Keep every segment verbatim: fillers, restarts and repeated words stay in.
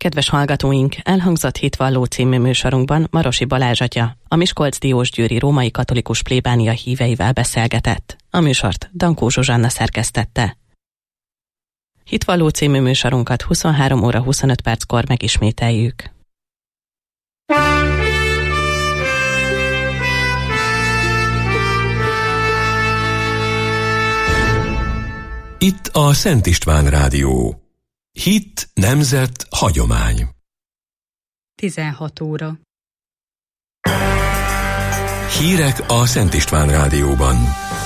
Kedves hallgatóink, elhangzott Hitvalló című műsorunkban Marosi Balázs atya, a Miskolc Diósgyőri római katolikus plébánia híveivel beszélgetett. A műsort Dankó Zsuzsanna szerkesztette. Hitvalló című műsorunkat huszonhárom óra huszonöt perckor megismételjük. Itt a Szent István Rádió. Hit, nemzet, hagyomány. tizenhat óra. Hírek a Szent István Rádióban.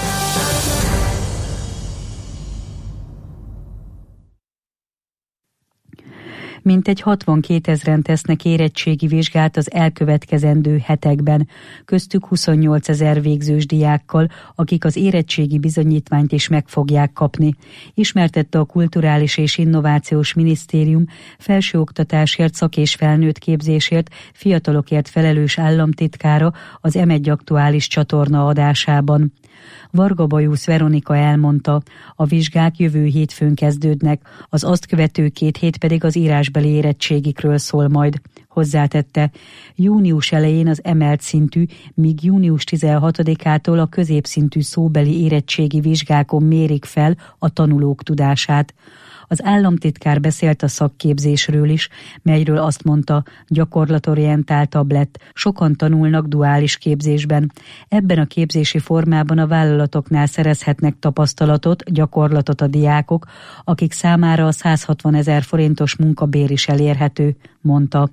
Mintegy hatvankétezren tesznek érettségi vizsgát az elkövetkezendő hetekben, köztük huszonnyolcezer végzős diákkal, akik az érettségi bizonyítványt is meg fogják kapni, ismertette a Kulturális és Innovációs Minisztérium felsőoktatásért, szak- és felnőtt képzésért, fiatalokért felelős államtitkára az em egy aktuális csatorna adásában. Varga Bajusz Veronika elmondta, a vizsgák jövő hétfőn kezdődnek, az azt követő két hét pedig az írásbeli érettségikről szól majd. Hozzátette, június elején az emelt szintű, míg június tizenhatodikától a középszintű szóbeli érettségi vizsgákon mérik fel a tanulók tudását. Az államtitkár beszélt a szakképzésről is, melyről azt mondta, gyakorlatorientáltabb lett, sokan tanulnak duális képzésben. Ebben a képzési formában a vállalatoknál szerezhetnek tapasztalatot, gyakorlatot a diákok, akik számára a százhatvanezer forintos munkabér is elérhető, mondta.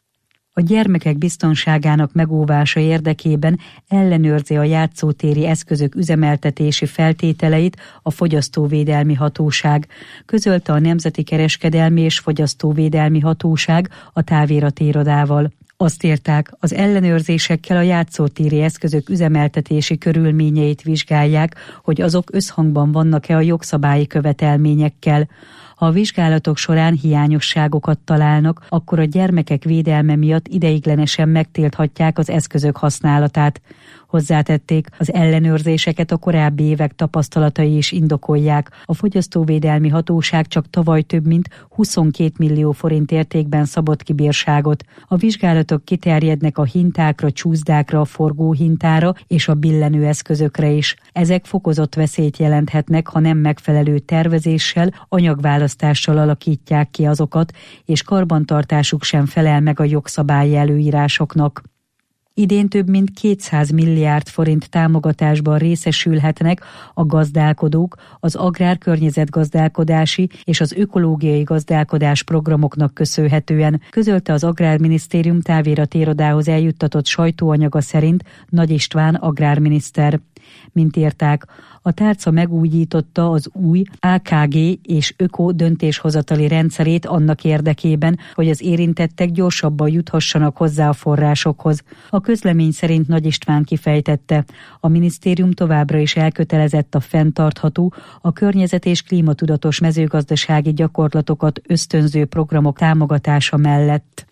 A gyermekek biztonságának megóvása érdekében ellenőrzi a játszótéri eszközök üzemeltetési feltételeit a Fogyasztóvédelmi Hatóság, közölte a Nemzeti Kereskedelmi és Fogyasztóvédelmi Hatóság a távirati irodával. Azt írták, az ellenőrzésekkel a játszótéri eszközök üzemeltetési körülményeit vizsgálják, hogy azok összhangban vannak-e a jogszabályi követelményekkel. Ha a vizsgálatok során hiányosságokat találnak, akkor a gyermekek védelme miatt ideiglenesen megtilthatják az eszközök használatát. Hozzátették, az ellenőrzéseket a korábbi évek tapasztalatai is indokolják. A Fogyasztóvédelmi Hatóság csak tavaly több mint huszonkét millió forint értékben szabott ki bírságot. A vizsgálatok kiterjednek a hintákra, csúszdákra, a forgóhintára és a billenő eszközökre is. Ezek fokozott veszélyt jelenthetnek, ha nem megfelelő tervezéssel, anyagválasztással alakítják ki azokat, és karbantartásuk sem felel meg a jogszabályi előírásoknak. Idén több mint kétszáz milliárd forint támogatásban részesülhetnek a gazdálkodók az agrárkörnyezetgazdálkodási és az ökológiai gazdálkodás programoknak köszönhetően, közölte az Agrárminisztérium távirati irodához eljuttatott sajtóanyaga szerint Nagy István agrárminiszter. Mint írták, a tárca megújította az új á ká gé és öko döntéshozatali rendszerét annak érdekében, hogy az érintettek gyorsabban juthassanak hozzá a forrásokhoz. A közlemény szerint Nagy István kifejtette, a minisztérium továbbra is elkötelezett a fenntartható, a környezet és klímatudatos mezőgazdasági gyakorlatokat ösztönző programok támogatása mellett.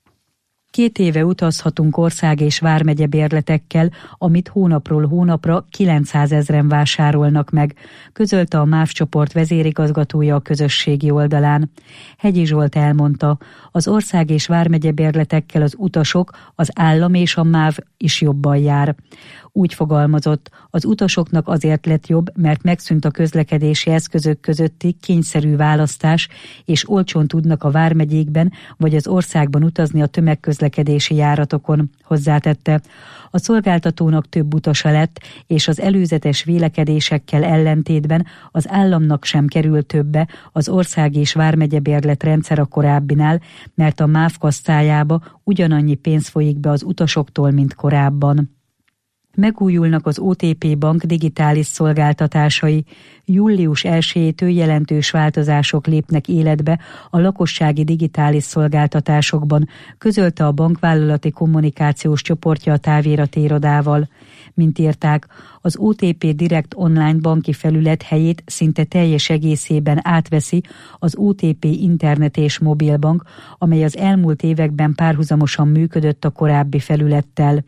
Két éve utazhatunk ország- és vármegye bérletekkel, amit hónapról hónapra kilencszázezren vásárolnak meg, közölte a MÁV csoport vezérigazgatója a közösségi oldalán. Hegyi Zsolt elmondta, az ország- és vármegye bérletekkel az utasok, az állam és a MÁV is jobban jár. Úgy fogalmazott, az utasoknak azért lett jobb, mert megszűnt a közlekedési eszközök közötti kényszerű választás, és olcsón tudnak a vármegyékben vagy az országban utazni a tömegközlekedési járatokon, hozzátette. A szolgáltatónak több utasa lett, és az előzetes vélekedésekkel ellentétben az államnak sem kerül többe az ország- és vármegyebérlet rendszer a korábbinál, mert a MÁV kasztájába ugyanannyi pénz folyik be az utasoktól, mint korábban. Megújulnak az o té pé Bank digitális szolgáltatásai. Július elsejétől jelentős változások lépnek életbe a lakossági digitális szolgáltatásokban, közölte a bankvállalati kommunikációs csoportja a távirati irodával. Mint írták, az o té pé Direct online banki felület helyét szinte teljes egészében átveszi az o té pé Internet és Mobilbank, amely az elmúlt években párhuzamosan működött a korábbi felülettel.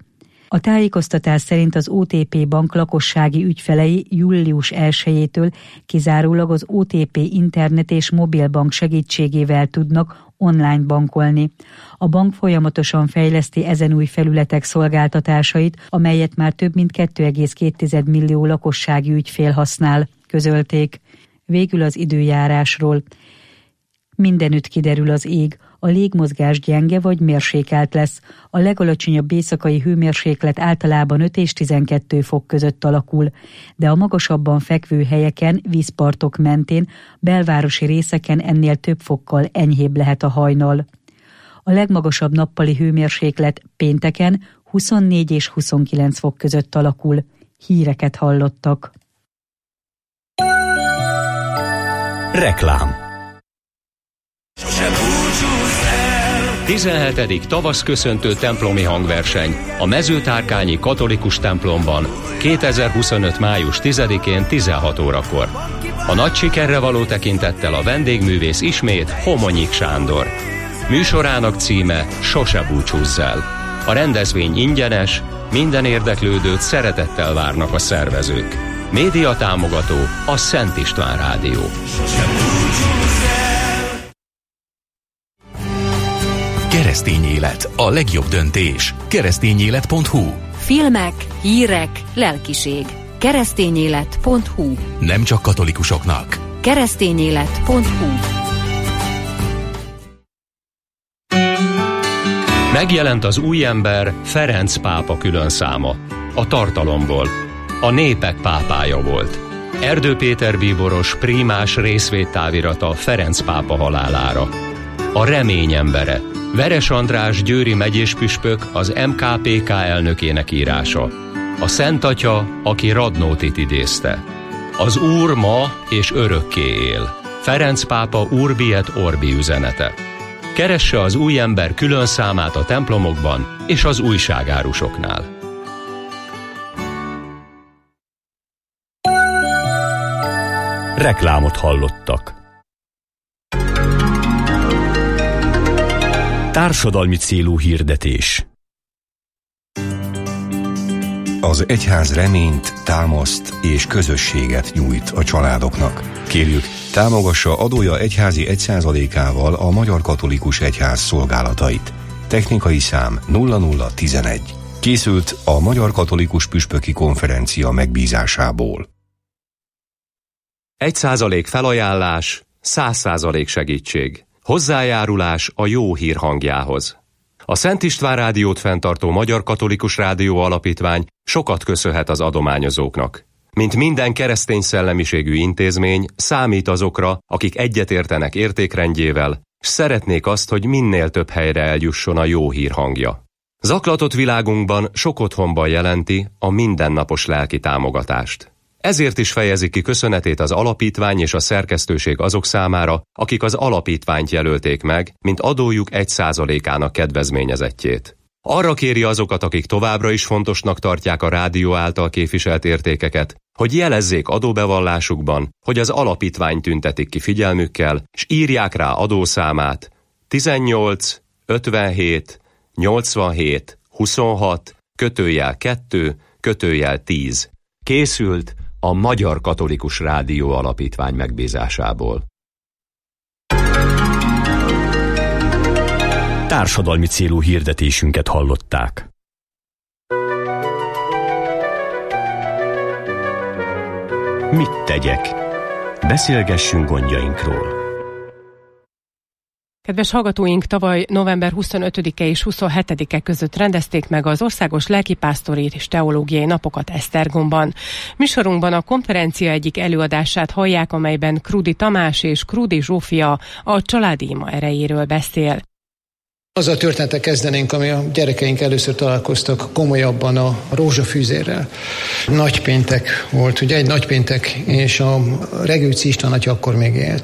A tájékoztatás szerint az o té pé bank lakossági ügyfelei július elsejétől kizárólag az o té pé internet és mobilbank segítségével tudnak online bankolni. A bank folyamatosan fejleszti ezen új felületek szolgáltatásait, amelyet már több mint két egész két millió lakossági ügyfél használ, közölték. Végül az időjárásról. Mindenütt kiderül az ég, a légmozgás gyenge vagy mérsékelt lesz. A legalacsonyabb éjszakai hőmérséklet általában öt és tizenkettő fok között alakul, de a magasabban fekvő helyeken, vízpartok mentén, belvárosi részeken ennél több fokkal enyhébb lehet a hajnal. A legmagasabb nappali hőmérséklet pénteken huszonnégy és huszonkilenc fok között alakul. Híreket hallottak. Reklám. tizenhetedik tavaszköszöntő templomi hangverseny a Mezőtárkányi katolikus templomban kétezer-huszonöt. május tizedikén tizenhat órakor. A nagy sikerre való tekintettel a vendégművész ismét Homonyik Sándor. Műsorának címe Sose búcsúzz el. A rendezvény ingyenes, minden érdeklődőt szeretettel várnak a szervezők. Média támogató a Szent István Rádió. Keresztény élet, a legjobb döntés. keresztényélet pont hu. Filmek, hírek, lelkiség. keresztényélet pont hu. Nem csak katolikusoknak. keresztényélet pont hu. Megjelent az új ember Ferenc pápa különszáma. A tartalomból. A népek pápája volt. Erdő Péter bíboros prímás részvédtávirata Ferenc pápa halálára. A remény embere. Veres András győri megyéspüspök az em ká pé ká elnökének írása. A Szent Atya, aki Radnótit idézte. Az Úr ma és örökké él. Ferenc pápa Urbi et Orbi üzenete. Keresse az új ember külön számát a templomokban és az újságárusoknál. Reklámot hallottak. Társadalmi célú hirdetés. Az egyház reményt, támaszt és közösséget nyújt a családoknak. Kérjük, támogassa adója egyházi egy százalékával a Magyar Katolikus Egyház szolgálatait. Technikai szám nulla nulla tizenegy. Készült a Magyar Katolikus Püspöki Konferencia megbízásából. Egy százalék felajánlás, száz százalék segítség. Hozzájárulás a jó hír hangjához. A Szent István Rádiót fenntartó Magyar Katolikus Rádió Alapítvány sokat köszönhet az adományozóknak. Mint minden keresztény szellemiségű intézmény, számít azokra, akik egyetértenek értékrendjével, s szeretnék azt, hogy minél több helyre eljusson a jó hír hangja. Zaklatott világunkban sok otthonban jelenti a mindennapos lelki támogatást. Ezért is fejezi ki köszönetét az alapítvány és a szerkesztőség azok számára, akik az alapítványt jelölték meg, mint adójuk egy százalékának kedvezményezettjét. Arra kéri azokat, akik továbbra is fontosnak tartják a rádió által képviselt értékeket, hogy jelezzék adóbevallásukban, hogy az alapítvány tüntetik ki figyelmükkel, s írják rá adószámát tizennyolc ötvenhét nyolcvanhét huszonhat kötőjel kettő kötőjel tíz. Készült a Magyar Katolikus Rádió Alapítvány megbízásából. Társadalmi célú hirdetésünket hallották. Mit tegyek? Beszélgessünk gondjainkról. Kedves hallgatóink, tavaly november huszonötödike és huszonhetedike között rendezték meg az Országos Lelkipásztori és Teológiai Napokat Esztergomban. Műsorunkban a konferencia egyik előadását hallják, amelyben Krudi Tamás és Krudi Zsófia a családi ima erejéről beszél. Azzal a történetet kezdenénk, ami a gyerekeink először találkoztak komolyabban a rózsafűzérrel. Nagypéntek volt, ugye egy nagypéntek, és a Regőci István atya akkor még élt.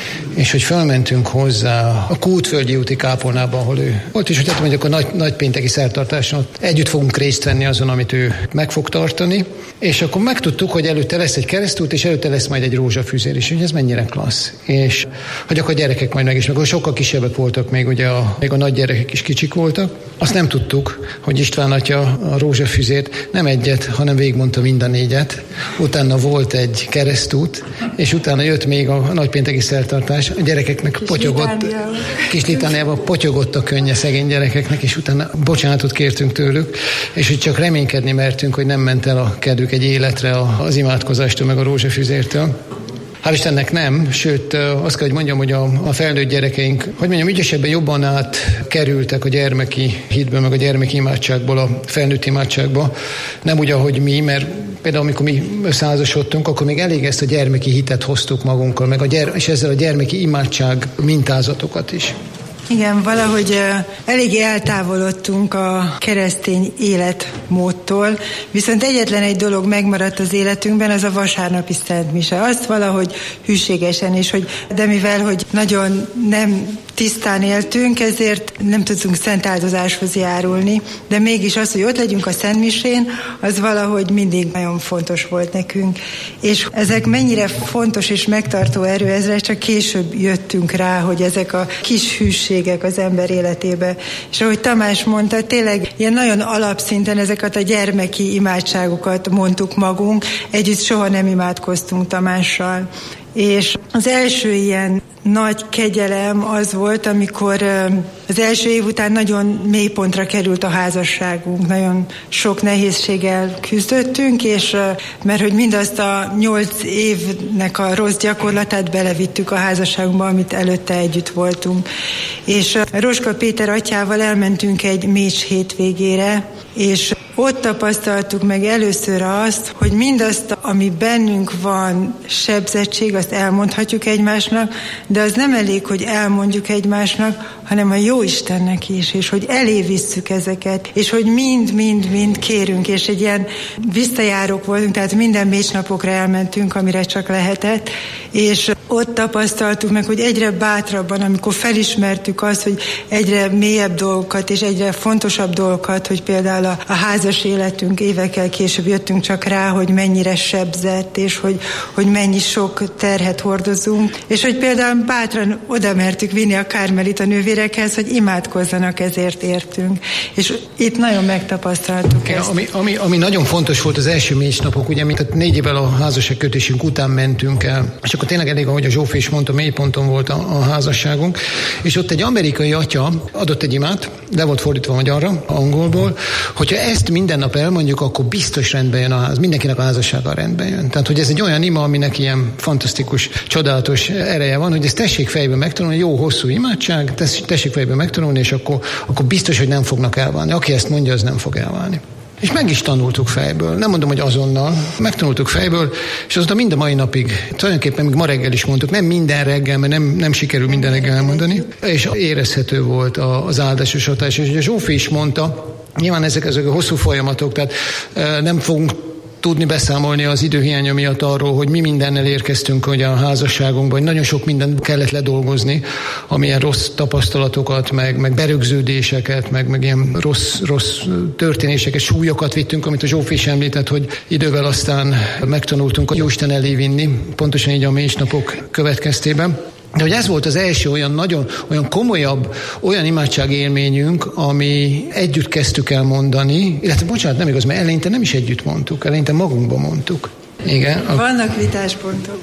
és hogy felmentünk hozzá a Kútföldi úti kápolnába, ahol ő volt, és hogy hát mondjuk a nagy, nagypénteki szertartáson ott együtt fogunk részt venni azon, amit ő meg fog tartani, és akkor megtudtuk, hogy előtte lesz egy keresztút, és előtte lesz majd egy rózsafűzér is, hogy ez mennyire klassz. És hogy akkor a gyerekek majd meg is, meg sokkal kisebbek voltak még, ugye a, még a nagy gyerekek is kicsik voltak. Azt nem tudtuk, hogy István atya a rózsafűzért nem egyet, hanem végigmondta mind a négyet. Utána volt egy keresztút, és utána jött még a nagypénteki szertartás. A gyerekeknek kis potyogott, kis litániával potyogott a könnye szegény gyerekeknek, és utána bocsánatot kértünk tőlük, és hogy csak reménykedni mertünk, hogy nem ment el a kedvük egy életre az imádkozástól, meg a rózsafűzértől. Hál' Istennek nem, sőt azt kell, hogy mondjam, hogy a, a felnőtt gyerekeink, hogy mondjam, ügyesebben jobban átkerültek a gyermeki hitből, meg a gyermeki imádságból a felnőtt imádságba. Nem úgy, ahogy mi, mert például amikor mi összeházasodtunk, akkor még elég ezt a gyermeki hitet hoztuk magunkkal, meg a gyere, és ezzel a gyermeki imádság mintázatokat is. Igen, valahogy uh, eléggé eltávolodtunk a keresztény életmódtól, viszont egyetlen egy dolog megmaradt az életünkben, az a vasárnapi szentmise. Azt valahogy hűségesen, és hogy, de mivel, hogy nagyon nem tisztán éltünk, ezért nem tudtunk szent áldozáshoz járulni, de mégis az, hogy ott legyünk a szentmisén, az valahogy mindig nagyon fontos volt nekünk. És ezek mennyire fontos és megtartó erő, ezre csak később jöttünk rá, hogy ezek a kis hűségek az ember életébe. És ahogy Tamás mondta, tényleg ilyen nagyon alapszinten ezeket a gyermeki imádságokat mondtuk magunk, együtt soha nem imádkoztunk Tamással. És az első ilyen nagy kegyelem az volt, amikor az első év után nagyon mélypontra került a házasságunk. Nagyon sok nehézséggel küzdöttünk, és mert hogy mindazt a nyolc évnek a rossz gyakorlatát belevittük a házasságunkba, amit előtte együtt voltunk. És Roska Péter atyával elmentünk egy Mécs hétvégére, és ott tapasztaltuk meg először azt, hogy mindazt, ami bennünk van, sebzettség, azt elmondhatjuk egymásnak, de az nem elég, hogy elmondjuk egymásnak, hanem a Jóistennek is, és hogy elé visszük ezeket, és hogy mind-mind-mind kérünk, és egy ilyen visszajárók voltunk, tehát minden mécsnapokra elmentünk, amire csak lehetett, és ott tapasztaltuk meg, hogy egyre bátrabban, amikor felismertük azt, hogy egyre mélyebb dolgokat, és egyre fontosabb dolgokat, hogy például a, a házas életünk, évekkel később jöttünk csak rá, hogy mennyire sebzett, és hogy, hogy mennyi sok terhet hordozunk, és hogy például bátran oda mertük vinni a Kármelita nővérekhez, hogy imádkozzanak, ezért értünk. És itt nagyon megtapasztaltuk ezt. Ami, ami, ami nagyon fontos volt az első mécsnapok, ugye, mint négy évvel a házasságkötésünk után mentünk el, és akkor tényleg elég, ahogy a Zsófi is mondta, mélyponton volt a, a házasságunk, és ott egy amerikai atya adott egy imát, le volt fordítva magyarra, angolból, hogyha ezt minden nap elmondjuk, akkor biztos rendben jön a ház, mindenkinek a házassága rendben jön. Tehát, hogy ez egy olyan ima, aminek ilyen fantasztikus, csodálatos ereje van, hogy ezt tessék fejből megtanulni, jó hosszú imádság, tessék fejből megtanulni, és akkor, akkor biztos, hogy nem fognak elválni. Aki ezt mondja, az nem fog elválni. És meg is tanultuk fejből. Nem mondom, hogy azonnal. Megtanultuk fejből, és azóta mind a mai napig, tulajdonképpen még ma reggel is mondtuk, nem minden reggel, mert nem, nem sikerül minden reggel elmondani, és érezhető volt az áldásos hatás. És ugye Zsófi is mondta, nyilván ezek, ezek a hosszú folyamatok, tehát nem fogunk tudni beszámolni az időhiánya miatt arról, hogy mi mindennel érkeztünk hogy a házasságunkban, hogy nagyon sok mindent kellett ledolgozni, amilyen rossz tapasztalatokat, meg, meg berögződéseket, meg, meg ilyen rossz, rossz történéseket, súlyokat vittünk, amit a Zsófi is említett, hogy idővel aztán megtanultunk a Jóisten elé vinni, pontosan így a mécsnapok következtében. De hogy ez volt az első olyan nagyon, olyan komolyabb, olyan imádságélményünk, ami együtt kezdtük el mondani, illetve bocsánat, nem igaz, mert eleinte nem is együtt mondtuk, eleinte magunkban mondtuk. Igen. A... Vannak vitáspontok.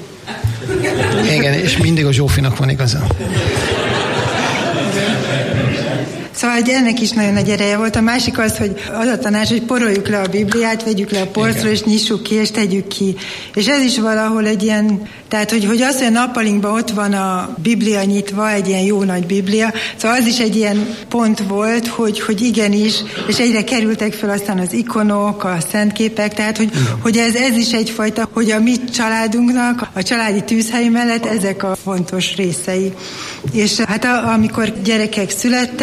Igen, és mindig a Zsófinak van igaza. Szóval hogy ennek is nagyon nagy ereje volt. A másik az, hogy az a tanács, hogy poroljuk le a Bibliát, vegyük le a polcról, és nyissuk ki, és tegyük ki. És ez is valahol egy ilyen, tehát hogy, hogy az, hogy a nappalinkban ott van a Biblia nyitva, egy ilyen jó nagy Biblia, szóval az is egy ilyen pont volt, hogy, hogy igenis, és egyre kerültek fel aztán az ikonok, a szentképek, tehát hogy, hogy ez, ez is egyfajta, hogy a mi családunknak, a családi tűzhely mellett ezek a fontos részei. És hát a, amikor gyerekek születtek,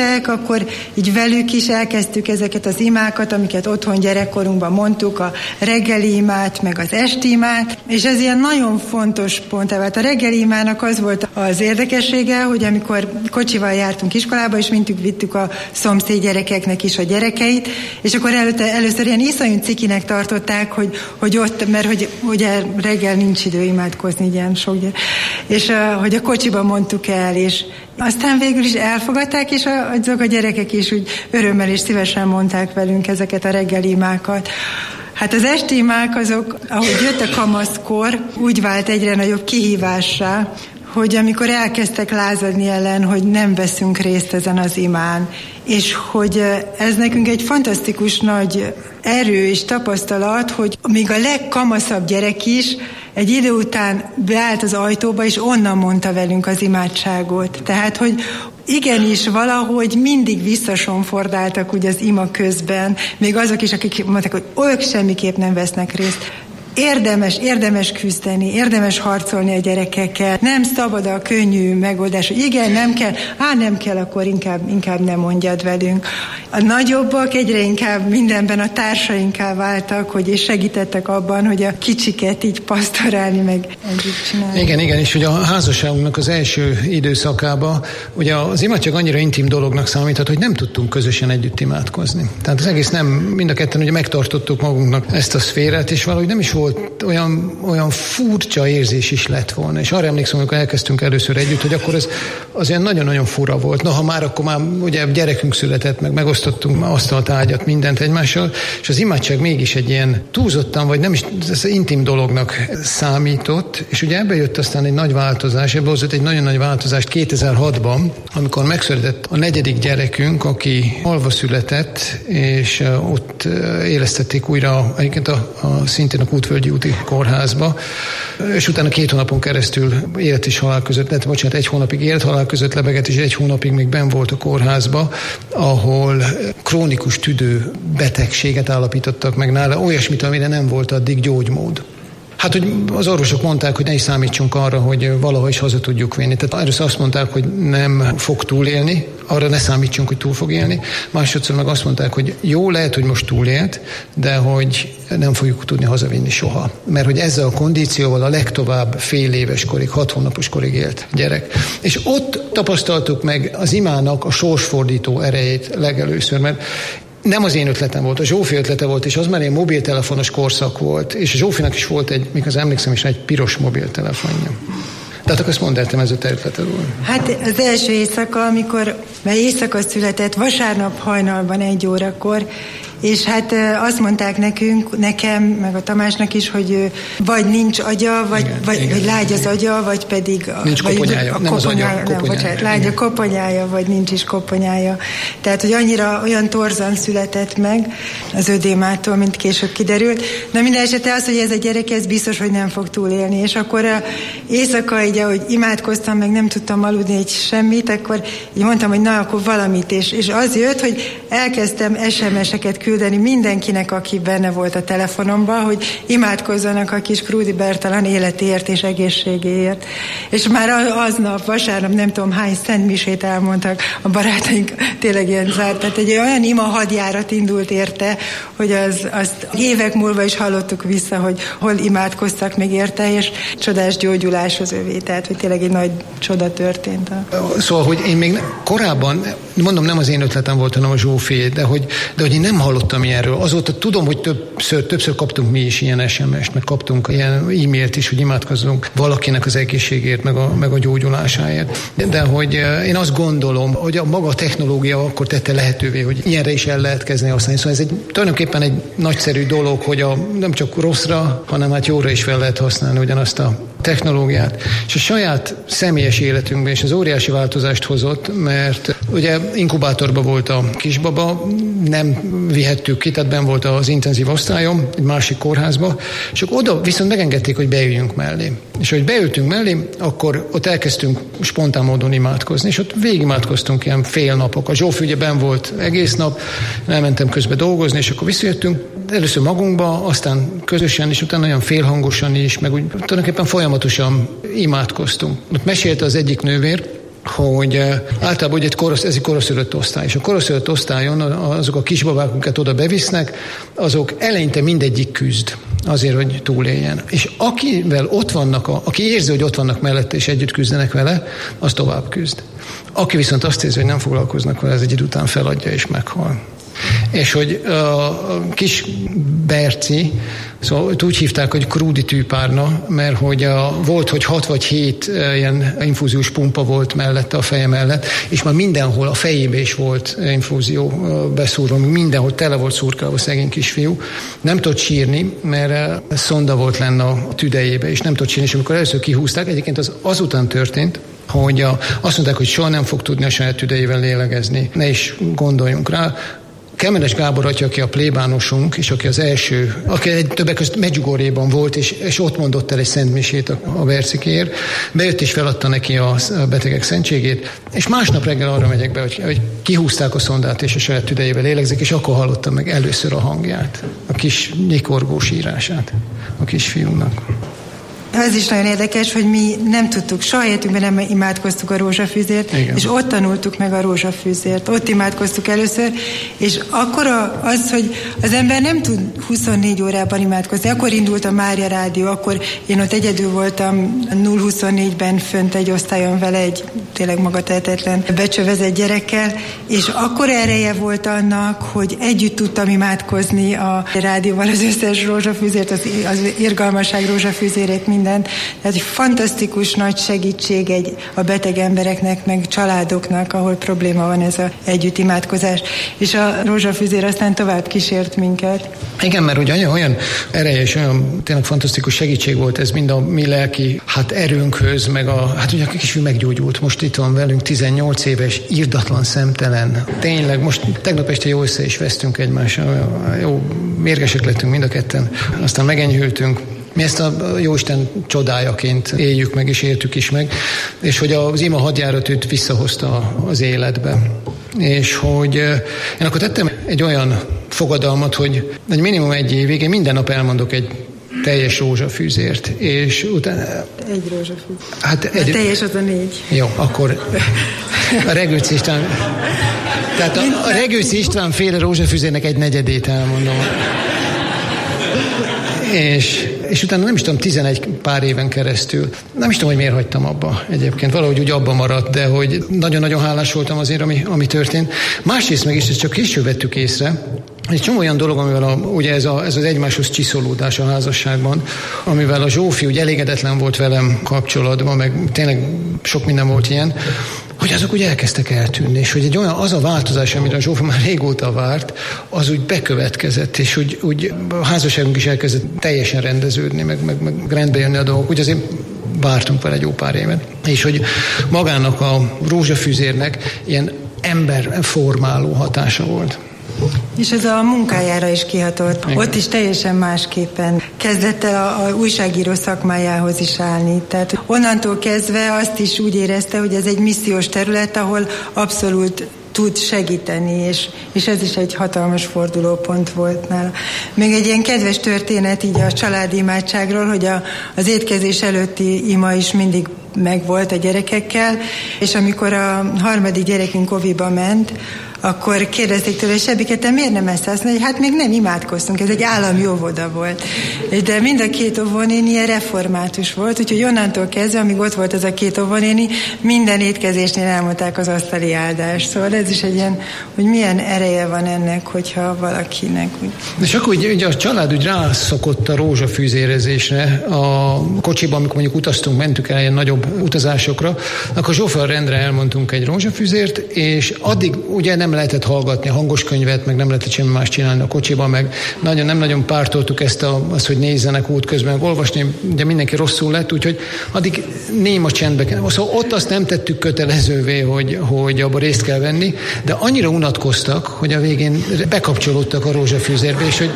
akkor így velük is elkezdtük ezeket az imákat, amiket otthon gyerekkorunkban mondtuk, a reggeli imát, meg az esti imát, és ez ilyen nagyon fontos pont. Tehát a reggeli imának az volt az érdekessége, hogy amikor kocsival jártunk iskolába, és mintük vittük a szomszéd gyerekeknek is a gyerekeit, és akkor előtte, először ilyen iszonyú cikinek tartották, hogy, hogy ott, mert hogy ugye reggel nincs idő imádkozni, ilyen sok gyerek, és uh, hogy a kocsiban mondtuk el, és aztán végül is elfogadták, és azok a gyerekek is úgy örömmel és szívesen mondták velünk ezeket a reggeli imákat. Hát az esti imák azok, ahogy jött a kamaszkor, úgy vált egyre nagyobb kihívássá, hogy amikor elkezdtek lázadni ellen, hogy nem veszünk részt ezen az imán, és hogy ez nekünk egy fantasztikus nagy erő és tapasztalat, hogy még a legkamaszabb gyerek is egy idő után beállt az ajtóba, és onnan mondta velünk az imádságot. Tehát, hogy igenis valahogy mindig visszasonfordáltak úgy az ima közben, még azok is, akik mondták, hogy ők semmiképp nem vesznek részt. Érdemes, érdemes küzdeni, érdemes harcolni a gyerekekkel. Nem szabad a könnyű megoldás, hogy igen, nem kell, á, nem kell, akkor inkább, inkább nem mondjad velünk. A nagyobbak egyre inkább mindenben a társainká váltak, hogy és segítettek abban, hogy a kicsiket így pasztorálni, meg együtt csinálni. Igen, igen, és ugye a házasságunknak az első időszakában, ugye az imádság annyira intim dolognak számíthat, hogy nem tudtunk közösen együtt imádkozni. Tehát az egész nem, mind a ketten ugye megtartottuk magunknak ezt a szférát, és valahogy nem is volt olyan, olyan furcsa érzés is lett volna. És arra emlékszem, amikor elkezdtünk először együtt, hogy akkor ez az ilyen nagyon-nagyon fura volt. Na, ha már, akkor már ugye gyerekünk született, meg megosztottunk asztalt, ágyat, mindent egymással, és az imádság mégis egy ilyen túlzottan, vagy nem is, ez intim dolognak számított, és ugye ebbe jött aztán egy nagy változás, ebbe hozott egy nagyon nagy változást kétezer-hatban, amikor megszületett a negyedik gyerekünk, aki halva született, és ott élesztették újra egyébként a, a szintén a Kútvölgyi úti kórházba, és utána két hónapon keresztül élet és halál között, tehát bocsánat, egy hónapig élet halál között lebegett, és egy hónapig még benn volt a kórházba, ahol krónikus tüdő betegséget állapítottak meg nála, olyasmit, amire nem volt addig gyógymód. Hát, hogy az orvosok mondták, hogy ne is számítsunk arra, hogy valahogy is haza tudjuk vinni. Tehát először azt mondták, hogy nem fog túlélni, arra ne számítsunk, hogy túl fog élni. Másodszor meg azt mondták, hogy jó, lehet, hogy most túlélt, de hogy nem fogjuk tudni hazavinni soha. Mert hogy ezzel a kondícióval a legtovább fél éves korig, hat hónapos korig élt gyerek. És ott tapasztaltuk meg az imának a sorsfordító erejét legelőször, mert nem az én ötletem volt, a Zsófi ötlete volt, és az már egy mobiltelefonos korszak volt, és a Zsófinak is volt egy, még az emlékszem is, egy piros mobiltelefonja. Tehát akkor ezt mondd el, ez a te ötleted volt. Hát az első éjszaka, amikor, mert éjszaka született, vasárnap hajnalban egy órakor, és hát azt mondták nekünk, nekem, meg a Tamásnak is, hogy vagy nincs agya, vagy, igen, vagy, igen, vagy lágy az agya, vagy pedig... Nincs vagy koponyája, a nem az agya, nem, bocsánat, lágy a koponyája, vagy nincs is koponyája. Tehát, hogy annyira olyan torzan született meg az ödémától, mint később kiderült. Na minden esetre az, hogy ez a gyerek, ez biztos, hogy nem fog túlélni. És akkor éjszaka így, ahogy imádkoztam, meg nem tudtam aludni egy semmit, akkor így mondtam, hogy na, akkor valamit. És, és az jött, hogy elkezdtem es em es-eket küldeni mindenkinek, aki benne volt a telefonomban, hogy imádkozzanak a kis Krúdi Bertalan életéért és egészségéért. És már aznap, vasárnap nem tudom hány szentmisét elmondtak a barátaink, tényleg ilyen zárt. Tehát egy olyan ima hadjárat indult érte, hogy az, azt évek múlva is hallottuk vissza, hogy hol imádkoztak még érte, és csodás gyógyulás az övé. Tehát, hogy tényleg egy nagy csoda történt. Szóval, hogy én még korábban, mondom, nem az én ötletem volt, hanem a Zsófié, de hogy, de hogy én nem hallottam ilyenről. Azóta tudom, hogy többször, többször kaptunk mi is ilyen es em es-t, meg kaptunk ilyen e-mailt is, hogy imádkozzunk valakinek az egészségért, meg a, meg a gyógyulásáért. De, de hogy én azt gondolom, hogy a maga a technológia akkor tette lehetővé, hogy ilyenre is el lehet kezdeni használni. Szóval ez egy, tulajdonképpen egy nagyszerű dolog, hogy a, nem csak rosszra, hanem hát jóra is fel lehet használni ugyanazt a technológiát. És a saját személyes életünkben is az óriási változást hozott, mert ugye inkubátorban volt a kisbaba, nem vihettük ki, tehát benn volt az intenzív osztályom, egy másik kórházba, és akkor oda viszont megengedték, hogy beüljünk mellé. És hogy beültünk mellé, akkor ott elkezdtünk spontán módon imádkozni, és ott végigimádkoztunk ilyen fél napok. A Zsófi ugye benn volt egész nap, elmentem közbe dolgozni, és akkor visszajöttünk, először magunkba, aztán közösen, és utána olyan félhangosan is, meg úgy tulajdonképpen folyamatosan imádkoztunk. Ott mesélte az egyik nővér, hogy általában ugye egy korosz, ez egy koroszöldött osztály, és a koroszöldött osztályon azok a kisbabák, akiket oda bevisznek, azok eleinte mindegyik küzd azért, hogy túléljen. És akivel ott vannak, a, aki érzi, hogy ott vannak mellette és együtt küzdenek vele, az tovább küzd. Aki viszont azt érzi, hogy nem foglalkoznak vele, ez egy idő után feladja és meghal. És hogy a kis Berci, szóval úgy hívták, hogy krúdi tűpárna, mert hogy a, volt, hogy hat vagy hét ilyen infúziós pumpa volt mellette, a feje mellett, és már mindenhol a fejébe is volt infúzió beszúrva, mindenhol tele volt szurkálva szegény kisfiú. Nem tudott sírni, mert szonda volt lenne a tüdejébe, és nem tudott sírni, és amikor először kihúzták, egyébként az azután történt, hogy a, azt mondták, hogy soha nem fog tudni a saját tüdejével lélegezni. Ne is gondoljunk rá. Kemenes Gábor atya, aki a plébánosunk, és aki az első, aki egy többek között Medjugorjéban volt, és, és ott mondott el egy szentmisét a, a Bercikéért, bejött és feladta neki a, a betegek szentségét, és másnap reggel arra megyek be, hogy, hogy kihúzták a szondát, és a saját tüdejével lélegzik, és akkor hallottam meg először a hangját, a kis nyikorgós írását a kisfiúnak. Ez is nagyon érdekes, hogy mi nem tudtuk, soha életünkben nem imádkoztuk a rózsafűzért, igen. És ott tanultuk meg a rózsafűzért. Ott imádkoztuk először, és akkor az, hogy az ember nem tud huszonnégy órában imádkozni. Akkor indult a Mária Rádió, akkor én ott egyedül voltam nulla huszonnégyben fönt egy osztályon vele, egy tényleg magatehetetlen becsövezett gyerekkel, és akkor ereje volt annak, hogy együtt tudtam imádkozni a rádióval az összes rózsafűzért, az, az irgalmasság rózsafűzérét, mind. Tehát egy fantasztikus nagy segítség egy, a beteg embereknek, meg családoknak, ahol probléma van ez az együtt imádkozás. És a rózsafűzér aztán tovább kísért minket. Igen, mert ugye olyan ereje és olyan tényleg fantasztikus segítség volt ez mind a mi lelki hát erőnkhöz, meg a, hát ugye a kisfiú meggyógyult, most itt van velünk, tizennyolc éves, irdatlan, szemtelen. Tényleg, most tegnap este jó össze is vesztünk egymással, jó mérgesek lettünk mind a ketten, aztán megenyhültünk. Mi ezt a Jóisten csodájaként éljük meg, és éltük is meg, és hogy az ima hadjárat őt visszahozta az életbe. És hogy én akkor tettem egy olyan fogadalmat, hogy egy minimum egy évig én minden nap elmondok egy teljes rózsafűzért, és utána... Egy rózsafűzér. Hát egy... A teljes az a négy. Jó, akkor a Regőci István... Tehát a, a Regőci István féle rózsafűzérnek egy negyedét elmondom. És, és utána nem is tudom, tizenegy pár éven keresztül. Nem is tudom, hogy miért hagytam abba egyébként. Valahogy úgy abba maradt, de hogy nagyon-nagyon hálás voltam azért, ami, ami történt. Másrészt meg is, ezt csak később vettük észre, egy csomó olyan dolog, amivel a, ugye ez, a, ez az egymáshoz csiszolódás a házasságban, amivel a Zsófi úgy elégedetlen volt velem kapcsolatban, meg tényleg sok minden volt ilyen, hogy azok úgy elkezdtek eltűnni, és hogy egy olyan, az a változás, amire a Zsófi már régóta várt, az úgy bekövetkezett, és úgy, úgy a házasságunk is elkezdett teljesen rendeződni, meg, meg, meg rendbe jönni a dolgok. Úgy azért vártunk vele egy jó pár évet. És hogy magának a rózsafűzérnek ilyen emberformáló hatása volt. És ez a munkájára is kihatott. Igen. Ott is teljesen másképpen kezdett el a, a újságíró szakmájához is állni. Tehát onnantól kezdve azt is úgy érezte, hogy ez egy missziós terület, ahol abszolút tud segíteni, és, és ez is egy hatalmas fordulópont volt nála. Még egy ilyen kedves történet így a családi imádságról, hogy a, az étkezés előtti ima is mindig megvolt a gyerekekkel, és amikor a harmadik gyerekünk oviba ment, akkor kérdezték tőle, Sebike, te miért nem ezt? Azt mondja, hogy hát még nem imádkoztunk, ez egy állami óvoda volt. De mind a két óvónéni ilyen református volt, úgyhogy onnantól kezdve, amíg ott volt az a két óvónéni, minden étkezésnél elmondták az asztali áldást. Szóval ez is egy ilyen, hogy milyen ereje van ennek, hogyha valakinek úgy... És akkor ugye, ugye a család úgy rászokott a rózsafűzérezésre a kocsiban, amikor mondjuk utaztunk, mentük el ilyen nagyobb utazásokra, akkor Zsófal rendre elmondtunk egy rózsafűzért, és addig ugye nem lehetett hallgatni a hangos könyvet, meg nem lehetett semmi más csinálni a kocsiban, meg nagyon, nem nagyon pártoltuk ezt a, azt, hogy nézzenek útközben, olvasni, ugye mindenki rosszul lett, úgyhogy addig néma csendbe kell. Szóval ott azt nem tettük kötelezővé, hogy, hogy abban részt kell venni, de annyira unatkoztak, hogy a végén bekapcsolódtak a rózsafűzérbe, és hogy,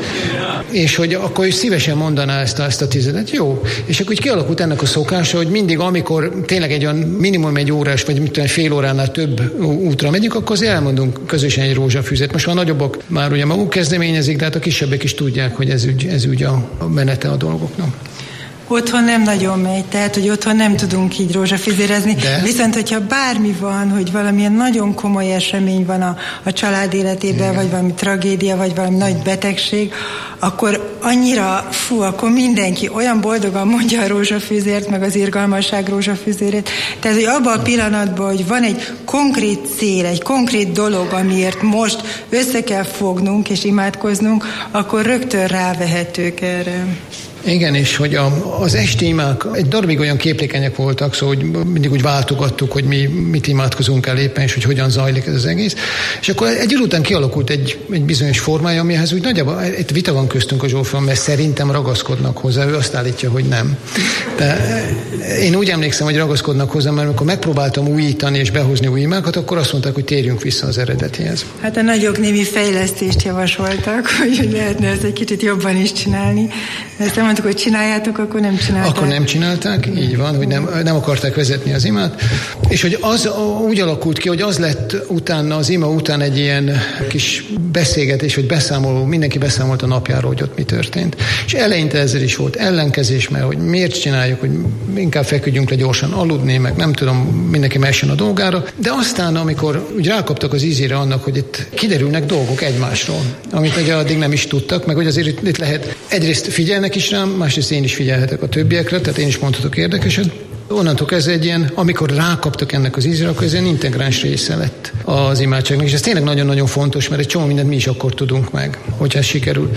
és hogy akkor is szívesen mondaná ezt a, ezt a tizedet. Jó. És akkor úgy kialakult ennek a szokása, hogy mindig, amikor tényleg egy olyan minimum egy órás, vagy mit tudom, fél óránál több útra megyünk, akkor azért elmondunk közösen egy rózsafűzért. Most már a nagyobbak már ugye maguk kezdeményezik, de hát a kisebbek is tudják, hogy ez úgy, ez úgy a menete a dolgoknak. otthon nem nagyon megy, tehát, hogy otthon nem tudunk így rózsafüzérezni. De? Viszont, hogyha bármi van, hogy valamilyen nagyon komoly esemény van a, a család életében, igen, vagy valami tragédia, vagy valami nagy betegség, akkor annyira, fú, akkor mindenki olyan boldogan mondja a rózsafűzért, meg az irgalmasság rózsafűzérét. Tehát, hogy abban a pillanatban, hogy van egy konkrét cél, egy konkrét dolog, amiért most össze kell fognunk és imádkoznunk, akkor rögtön rávehetők erre. Igen, és hogy a, az esti imák egy darabig olyan képlékenyek voltak, szóval hogy mindig úgy váltogattuk, hogy mi mit imádkozunk el éppen, és hogy hogyan zajlik ez az egész. És akkor egy idő után kialakult egy, egy bizonyos formája, amihez úgy nagyjából egy vita van köztünk a Zsófival, mert szerintem ragaszkodnak hozzá, ő azt állítja, hogy nem. De én úgy emlékszem, hogy ragaszkodnak hozzá, mert amikor megpróbáltam újítani és behozni új imákat, akkor azt mondták, hogy térjünk vissza az eredetihez. Hát a nagyok némi fejlesztést javasoltak, hogy lehetne ezt egy kicsit jobban is csinálni. Ezt nem mondtuk, hogy csináljátok, akkor nem csinálták. Akkor nem csinálták, így van, hogy nem, nem akarták vezetni az imát, és hogy az úgy alakult ki, hogy az lett utána, az ima után egy ilyen kis beszélgetés, vagy beszámoló, mindenki beszámolt a napjáról, hogy ott mi történt. És eleinte ezzel is volt ellenkezés, mert hogy miért csináljuk, hogy inkább feküdjünk le gyorsan aludni, meg nem tudom, mindenki messen a dolgára, de aztán, amikor úgy rákaptak az ízére annak, hogy itt kiderülnek dolgok egymásról, amit ugye addig nem is tudtak, meg hogy azért itt, itt lehet, egyrészt figyelnek is rám, másrészt én is figyelhetek a többiekre, tehát én is mondhatok érdekeset. Onnantól ez egy ilyen, amikor rákaptak ennek az ízre, akkor ez ilyen integráns része lett az imádságnak, és ez tényleg nagyon-nagyon fontos, mert egy csomó mindent mi is akkor tudunk meg, hogyha ez sikerül.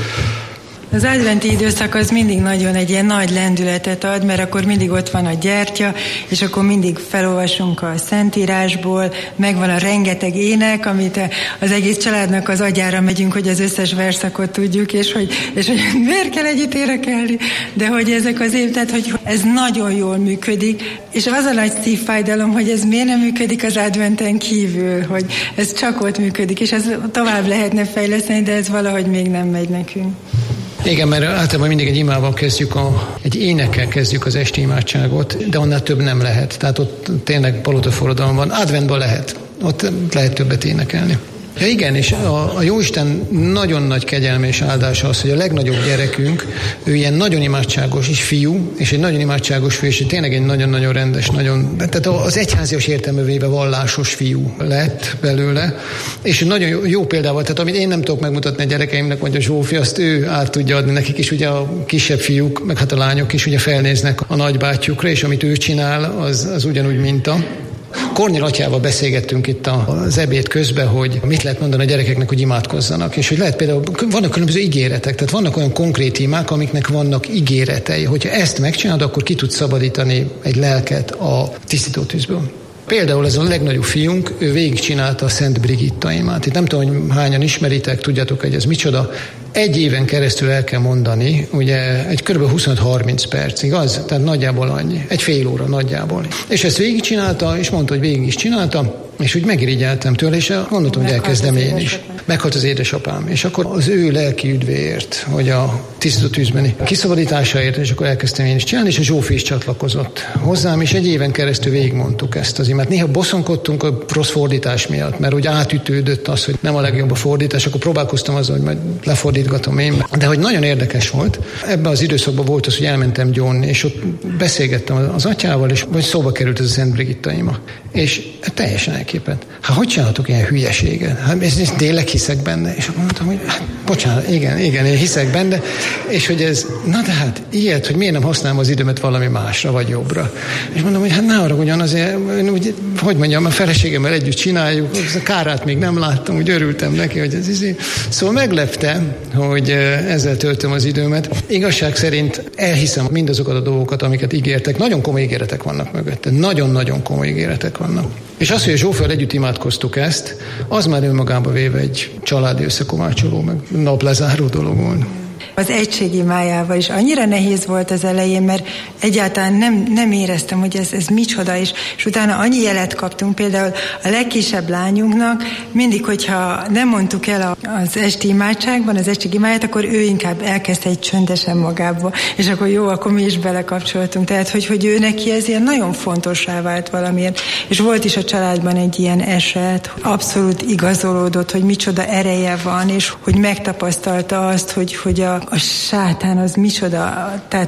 Az adventi időszak az mindig nagyon egy ilyen nagy lendületet ad, mert akkor mindig ott van a gyertya, és akkor mindig felolvasunk a Szentírásból, megvan a rengeteg ének, amit az egész családnak az agyára megyünk, hogy az összes verszakot tudjuk, és hogy, és hogy miért kell együtt énekelni, de hogy ezek az év, tehát hogy ez nagyon jól működik, és az a nagy szívfájdalom, hogy ez miért nem működik az adventen kívül, hogy ez csak ott működik, és ez tovább lehetne fejleszteni, de ez valahogy még nem megy nekünk. Igen, mert általában mindig egy imával kezdjük, a, egy énekkel kezdjük az esti imádságot, de annál több nem lehet. Tehát ott tényleg palotaforradalom van. Adventban lehet. Ott lehet többet énekelni. Ja igen, és a, a Jóisten nagyon nagy kegyelme és áldása az, hogy a legnagyobb gyerekünk, ő ilyen nagyon imádságos is fiú, és egy nagyon imádságos fiú, és tényleg egy nagyon-nagyon rendes, nagyon, tehát az egyházias értelmevébe vallásos fiú lett belőle, és nagyon jó, jó példával, tehát amit én nem tudok megmutatni a gyerekeimnek, vagy a Zsófi, azt ő át tudja adni nekik is, ugye a kisebb fiúk, meg hát a lányok is ugye felnéznek a nagybátyjukra, és amit ő csinál, az, az ugyanúgy minta. Kornél atyával beszélgettünk itt az ebéd közben, hogy mit lehet mondani a gyerekeknek, hogy imádkozzanak, és hogy lehet például, vannak különböző ígéretek, tehát vannak olyan konkrét imák, amiknek vannak ígéretei. Hogyha ezt megcsinálod, akkor ki tudsz szabadítani egy lelket a tisztító tűzből. Például ez a legnagyobb fiunk, ő végigcsinálta a Szent Brigitta imát. Itt nem tudom, hogy hányan ismeritek, tudjátok, hogy ez micsoda. Egy éven keresztül el kell mondani, ugye egy kb. huszonöt-harminc perc, igaz? Tehát nagyjából annyi. Egy fél óra nagyjából. És ezt végigcsinálta, és mondta, hogy végig is csinálta, és úgy megirigyeltem tőle, és gondoltam, hogy elkezdem én is. Meghalt az édesapám. És akkor az ő lelki üdvéért, hogy a tisztító tűzbeni kiszabadításáért, és akkor elkezdtem én is csinálni, és a Zsófi is csatlakozott hozzám, és egy éven keresztül végigmondtuk ezt az imát. Néha bosszankodtunk a rossz fordítás miatt, mert úgy átütődött az, hogy nem a legjobb a fordítás, akkor próbálkoztam azzal, hogy majd lefordítgatom én. De hogy nagyon érdekes volt, ebben az időszakban volt az, hogy elmentem gyónni, és ott beszélgettem az atyával, és vagy szóba került ez a Szent Brigitta ima. És teljesen elképett. Hát hogy csináltok ilyen hülyeséget? Hát ez, ez tényleg hiszek benne. És akkor mondtam, hogy hát, bocsánat, igen, igen, én hiszek benne, és hogy ez, na de hát ilyet, hogy miért nem használom az időmet valami másra, vagy jobbra. És mondom, hogy hát ne arra ugyanazért, úgy, hogy mondjam, a feleségemmel együtt csináljuk, a kárát még nem láttam, úgy örültem neki, hogy ez izé. Szóval meglepte, hogy ezzel töltöm az időmet. Igazság szerint elhiszem mindazokat a dolgokat, amiket ígértek. Nagyon komoly ígéretek vannak mögötte. Nagyon-nagyon komoly ígéretek vannak. És az, hogy a Zsófival együtt imádkoztuk ezt, az már önmagába véve egy családi összekovácsoló, meg naplezáró dolog volt. Az egység imájával is annyira nehéz volt az elején, mert egyáltalán nem, nem éreztem, hogy ez, ez micsoda, és, és utána annyi jelet kaptunk, például a legkisebb lányunknak, mindig, hogyha nem mondtuk el az esti imádságban, az egység imáját, akkor ő inkább elkezdte egy csöndesen magába, és akkor jó, akkor mi is belekapcsoltunk. Tehát, hogy, hogy ő neki ez ilyen nagyon fontossá vált valamiért. És volt is a családban egy ilyen eset, abszolút igazolódott, hogy micsoda ereje van, és hogy megtapasztalta azt, hogy, hogy a a sátán az micsoda, tehát hogy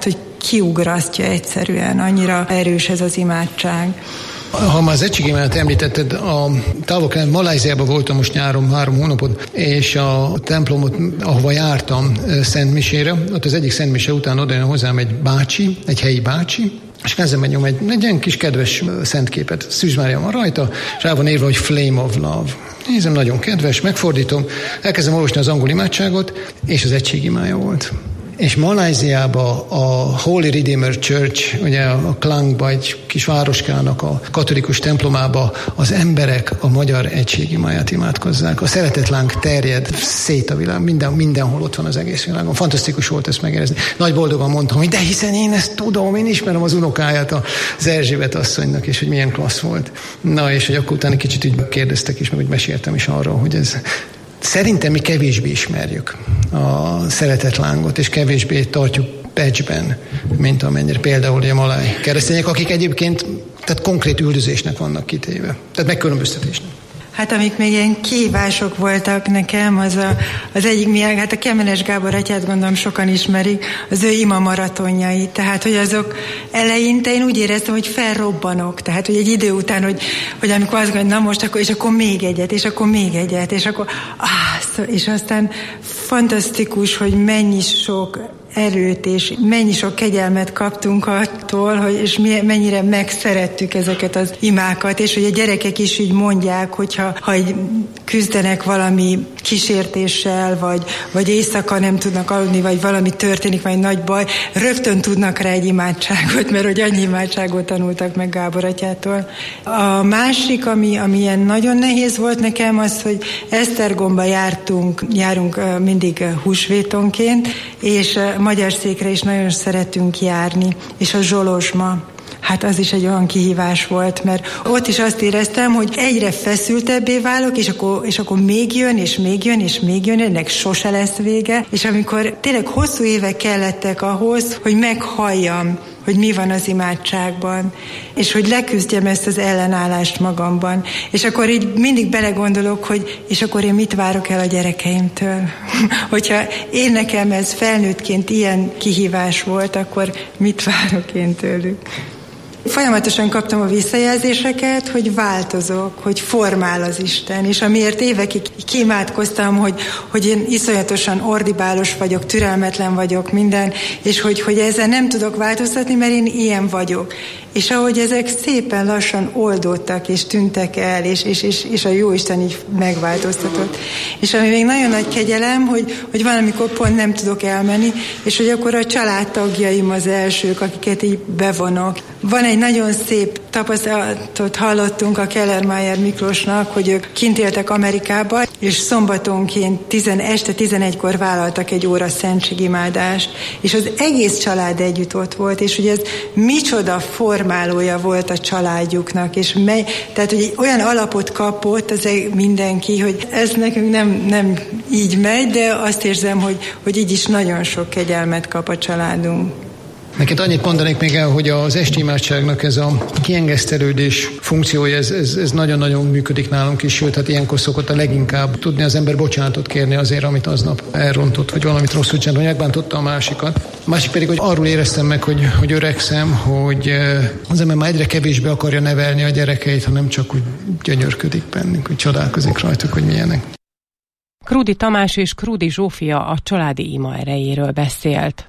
kiugrasztja egyszerűen, annyira erős ez az imádság. Ha már az egységimádat említetted, a távol-kelet, Malajziában voltam most nyáron három hónapot, és a templomot, ahova jártam Szent Misére, ott az egyik Szent Mise után odajön hozzám egy bácsi, egy helyi bácsi, és kezemben nyom egy, egy ilyen kis kedves szentképet. Szűz Mária van rajta, és rá van írva, hogy Flame of Love. Nézem, nagyon kedves, megfordítom, elkezdem olvasni az angol imádságot, és az egységimája volt. És Malajziában a Holy Redeemer Church, ugye a Klangba, egy kis városkának a katolikus templomába az emberek a magyar egységimáját imádkozzák. A szeretetláng terjed szét a világ, minden, mindenhol ott van az egész világon. Fantasztikus volt ezt megérezni. Nagy boldogan mondtam, hogy de hiszen én ezt tudom, én ismerem az unokáját az Erzsébet asszonynak, és hogy milyen klassz volt. Na, és hogy akkor utána kicsit úgy kérdeztek is, meg úgy meséltem is arról, hogy ez... Szerintem mi kevésbé ismerjük a szeretetlángot, és kevésbé tartjuk becsben, mint amennyire például a maláj keresztények, akik egyébként tehát konkrét üldözésnek vannak kitéve, tehát megkülönböztetésnek. Hát amik még ilyen kihívások voltak nekem, az a, az egyik miatt, hát a Kemenes Gábor atyát gondolom sokan ismerik, az ő ima maratonjai, tehát hogy azok eleinte én úgy éreztem, hogy felrobbanok, tehát hogy egy idő után, hogy, hogy amikor azt gondolom, na most akkor, és akkor még egyet, és akkor még egyet, és akkor, áh, és aztán fantasztikus, hogy mennyi sok erőt, és mennyi sok kegyelmet kaptunk attól, hogy, és mennyire megszerettük ezeket az imákat, és hogy a gyerekek is így mondják, hogyha ha küzdenek valami kísértéssel, vagy, vagy éjszaka nem tudnak aludni, vagy valami történik, vagy nagy baj, rögtön tudnak rá egy imádságot, mert hogy annyi imádságot tanultak meg Gábor atyától. A másik, ami, ami ilyen nagyon nehéz volt nekem, az, hogy Esztergomba jártunk, járunk mindig húsvétonként, és Magyarszékre is nagyon szeretünk járni, és a Zsolozsma. Hát az is egy olyan kihívás volt, mert ott is azt éreztem, hogy egyre feszültebbé válok, és akkor, és akkor még jön, és még jön, és még jön, ennek sose lesz vége. És amikor tényleg hosszú évek kellettek ahhoz, hogy meghalljam, hogy mi van az imádságban, és hogy leküzdjem ezt az ellenállást magamban. És akkor így mindig belegondolok, hogy és akkor én mit várok el a gyerekeimtől. Hogyha én nekem ez felnőttként ilyen kihívás volt, akkor mit várok én tőlük. Folyamatosan kaptam a visszajelzéseket, hogy változok, hogy formál az Isten, és amiért évekig kiimádkoztam, hogy, hogy én iszonyatosan ordibálos vagyok, türelmetlen vagyok, minden, és hogy, hogy ezzel nem tudok változtatni, mert én ilyen vagyok. És ahogy ezek szépen lassan oldódtak, és tűntek el, és, és, és, és a Jóisten így megváltoztatott. És ami még nagyon nagy kegyelem, hogy, hogy valamikor pont nem tudok elmenni, és hogy akkor a családtagjaim az elsők, akiket így bevonok. Van egy nagyon szép tapasztalatot hallottunk a Kellermeyer Miklósnak, hogy ők kint éltek Amerikába, és szombatonként tizen, este tizenegykor vállaltak egy óra szentségimádást, és az egész család együtt ott volt, és hogy ez micsoda formálója volt a családjuknak, és mely, tehát hogy olyan alapot kapott az mindenki, hogy ez nekünk nem, nem így megy, de azt érzem, hogy, hogy így is nagyon sok kegyelmet kap a családunk. Neked annyit mondanék még el, hogy az esti imádságnak ez a kiengesztelődés funkciója, ez, ez, ez nagyon-nagyon működik nálunk is, sőt, hát ilyenkor szokott a leginkább tudni az ember bocsánatot kérni azért, amit aznap elrontott, vagy valamit rosszul csinált, vagy megbántotta a másikat. A másik pedig, hogy arról éreztem meg, hogy, hogy öregszem, hogy az ember már egyre kevésbé akarja nevelni a gyerekeit, hanem csak úgy gyönyörködik bennünk, hogy csodálkozik rajtuk, hogy milyenek. Krúdy Tamás és Krúdy Zsófia a családi ima erejéről beszélt.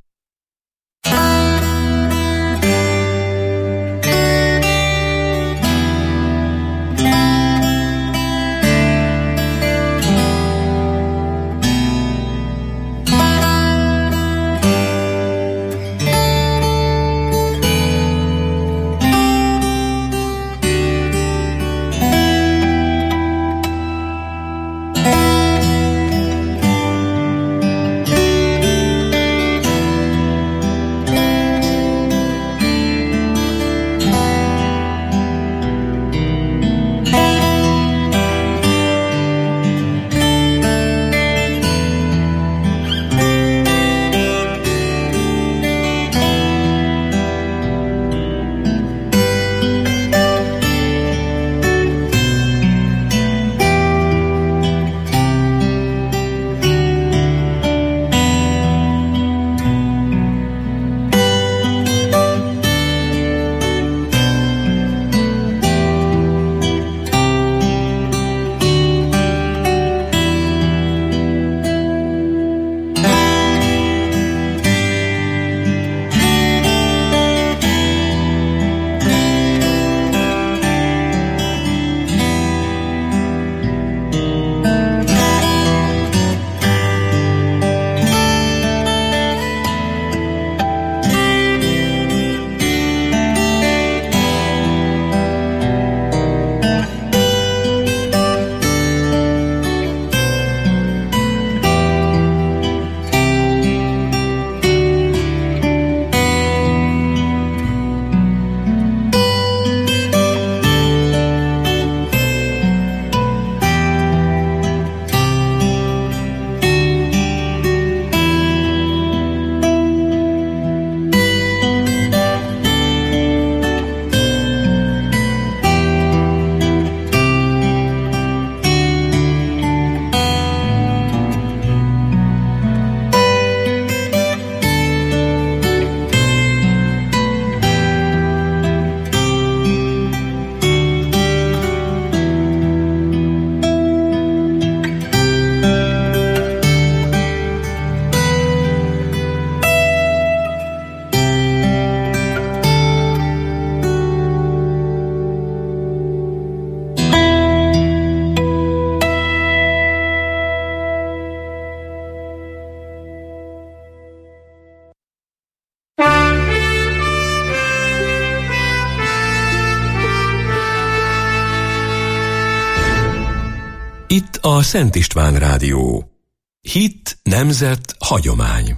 Itt a Szent István Rádió. Hit, nemzet, hagyomány.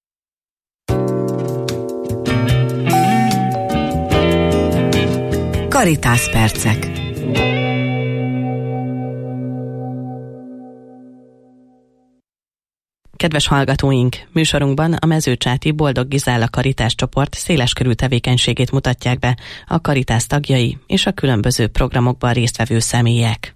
Caritas percek. Kedves hallgatóink, műsorunkban a Mezőcsáti Boldog Gizella Caritas csoport széleskörű tevékenységét mutatják be a Caritas tagjai és a különböző programokban résztvevő személyek.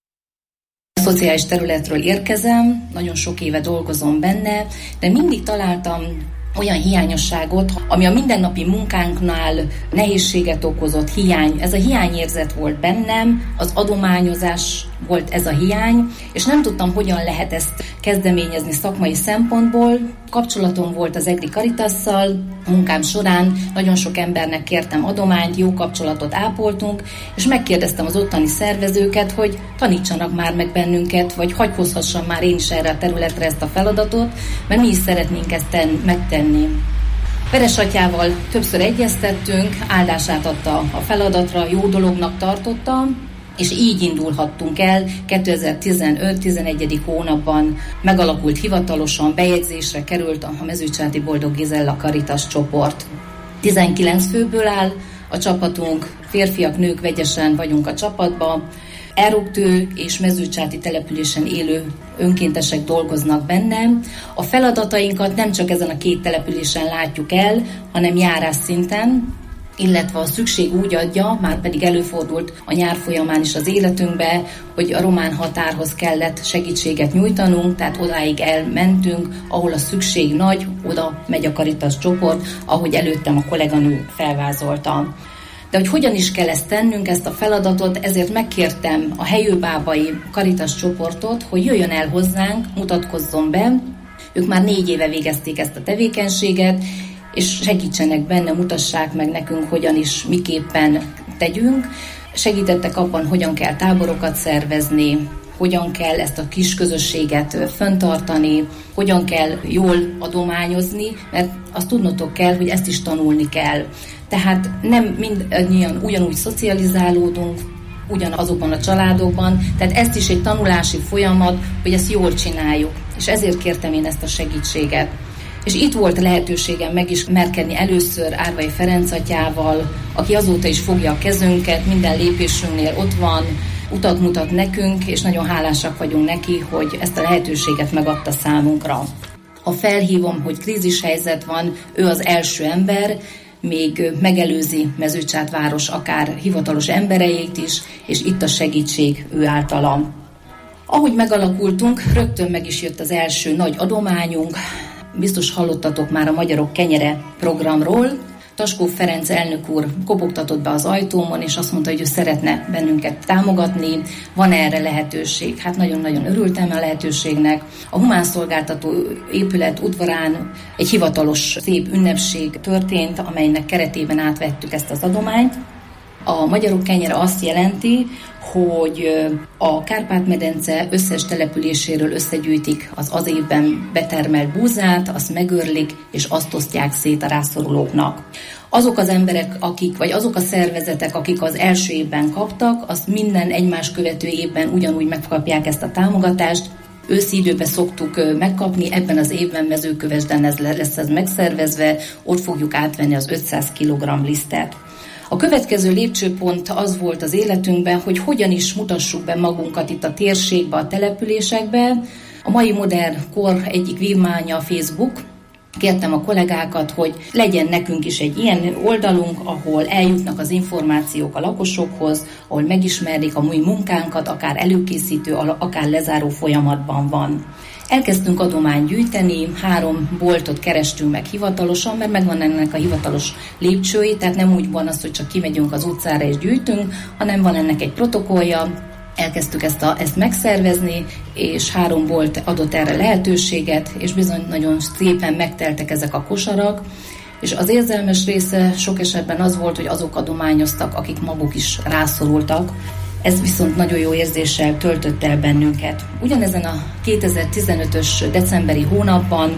A szociális területről érkezem, nagyon sok éve dolgozom benne, de mindig találtam olyan hiányosságot, ami a mindennapi munkánknál nehézséget okozott, hiány. Ez a hiányérzet volt bennem, az adományozás volt ez a hiány, és nem tudtam, hogyan lehet ezt kezdeményezni szakmai szempontból. Kapcsolatom volt az EGRI Caritasszal, munkám során nagyon sok embernek kértem adományt, jó kapcsolatot ápoltunk, és megkérdeztem az ottani szervezőket, hogy tanítsanak már meg bennünket, vagy hagy hozhassam már én is erre a területre ezt a feladatot, mert mi is szeretnénk ezt ten- megtenni. Veres atyával többször egyeztettünk, áldását adta a feladatra, jó dolognak tartotta, és így indulhattunk el. kétezer-tizenöt tizenegyedik hónapban megalakult hivatalosan, bejegyzésre került a Mezőcsáti Boldog Gizella Caritas csoport. tizenkilenc főből áll a csapatunk, férfiak, nők vegyesen vagyunk a csapatban. Elrugtő és mezőcsáti településen élő önkéntesek dolgoznak benne. A feladatainkat nem csak ezen a két településen látjuk el, hanem járás szinten, illetve a szükség úgy adja, már pedig előfordult a nyár folyamán is az életünkbe, hogy a román határhoz kellett segítséget nyújtanunk, tehát odáig elmentünk, ahol a szükség nagy, oda megy a Caritas csoport, ahogy előttem a kolléganő felvázolta. De hogy hogyan is kell ezt tennünk, ezt a feladatot, ezért megkértem a helyőbábai Caritas csoportot, hogy jöjjön el hozzánk, mutatkozzon be. Ők már négy éve végezték ezt a tevékenységet, és segítsenek benne, mutassák meg nekünk, hogyan is, miképpen tegyünk. Segítettek abban, hogyan kell táborokat szervezni, hogyan kell ezt a kis közösséget fenntartani, hogyan kell jól adományozni, mert azt tudnotok kell, hogy ezt is tanulni kell. Tehát nem mindannyian ugyanúgy szocializálódunk, ugyanazokban a családokban, tehát ezt is egy tanulási folyamat, hogy ezt jól csináljuk. És ezért kértem én ezt a segítséget. És itt volt lehetőségem megismerkedni először Árvai Ferenc atyával, aki azóta is fogja a kezünket, minden lépésünknél ott van, utat mutat nekünk, és nagyon hálásak vagyunk neki, hogy ezt a lehetőséget megadta számunkra. Ha felhívom, hogy krízishelyzet van, ő az első ember, még megelőzi Mezőcsát város akár hivatalos embereit is, és itt a segítség ő általa. Ahogy megalakultunk, rögtön meg is jött az első nagy adományunk. Biztos hallottatok már a Magyarok Kenyere programról. Taskó Ferenc elnök úr kopogtatott be az ajtómon, és azt mondta, hogy ő szeretne bennünket támogatni, van erre lehetőség. Hát nagyon-nagyon örültem a lehetőségnek. A humán szolgáltató épület udvarán egy hivatalos szép ünnepség történt, amelynek keretében átvettük ezt az adományt. A Magyarok Kenyere azt jelenti, hogy a Kárpát-medence összes településéről összegyűjtik az az évben betermelt búzát, azt megőrlik, és azt osztják szét a rászorulóknak. Azok az emberek, akik, vagy azok a szervezetek, akik az első évben kaptak, azt minden egymás követő évben ugyanúgy megkapják ezt a támogatást. Őszi időben szoktuk megkapni, ebben az évben Mezőkövesden ez lesz ez megszervezve, ott fogjuk átvenni az ötszáz kilogramm lisztet. A következő lépcsőpont az volt az életünkben, hogy hogyan is mutassuk be magunkat itt a térségbe, a településekbe. A mai modern kor egyik vívmánya a Facebook. Kértem a kollégákat, hogy legyen nekünk is egy ilyen oldalunk, ahol eljutnak az információk a lakosokhoz, ahol megismerik a mi munkánkat, akár előkészítő, akár lezáró folyamatban van. Elkezdtünk adományt gyűjteni, három boltot kerestünk meg hivatalosan, mert megvan ennek a hivatalos lépcsői, tehát nem úgy van az, hogy csak kimegyünk az utcára és gyűjtünk, hanem van ennek egy protokollja. Elkezdtük ezt, a, ezt megszervezni, és három bolt adott erre lehetőséget, és bizony nagyon szépen megteltek ezek a kosarak, és az érzelmes része sok esetben az volt, hogy azok adományoztak, akik maguk is rászorultak. Ez viszont nagyon jó érzéssel töltött el bennünket. Ugyanezen a kétezer-tizenötös decemberi hónapban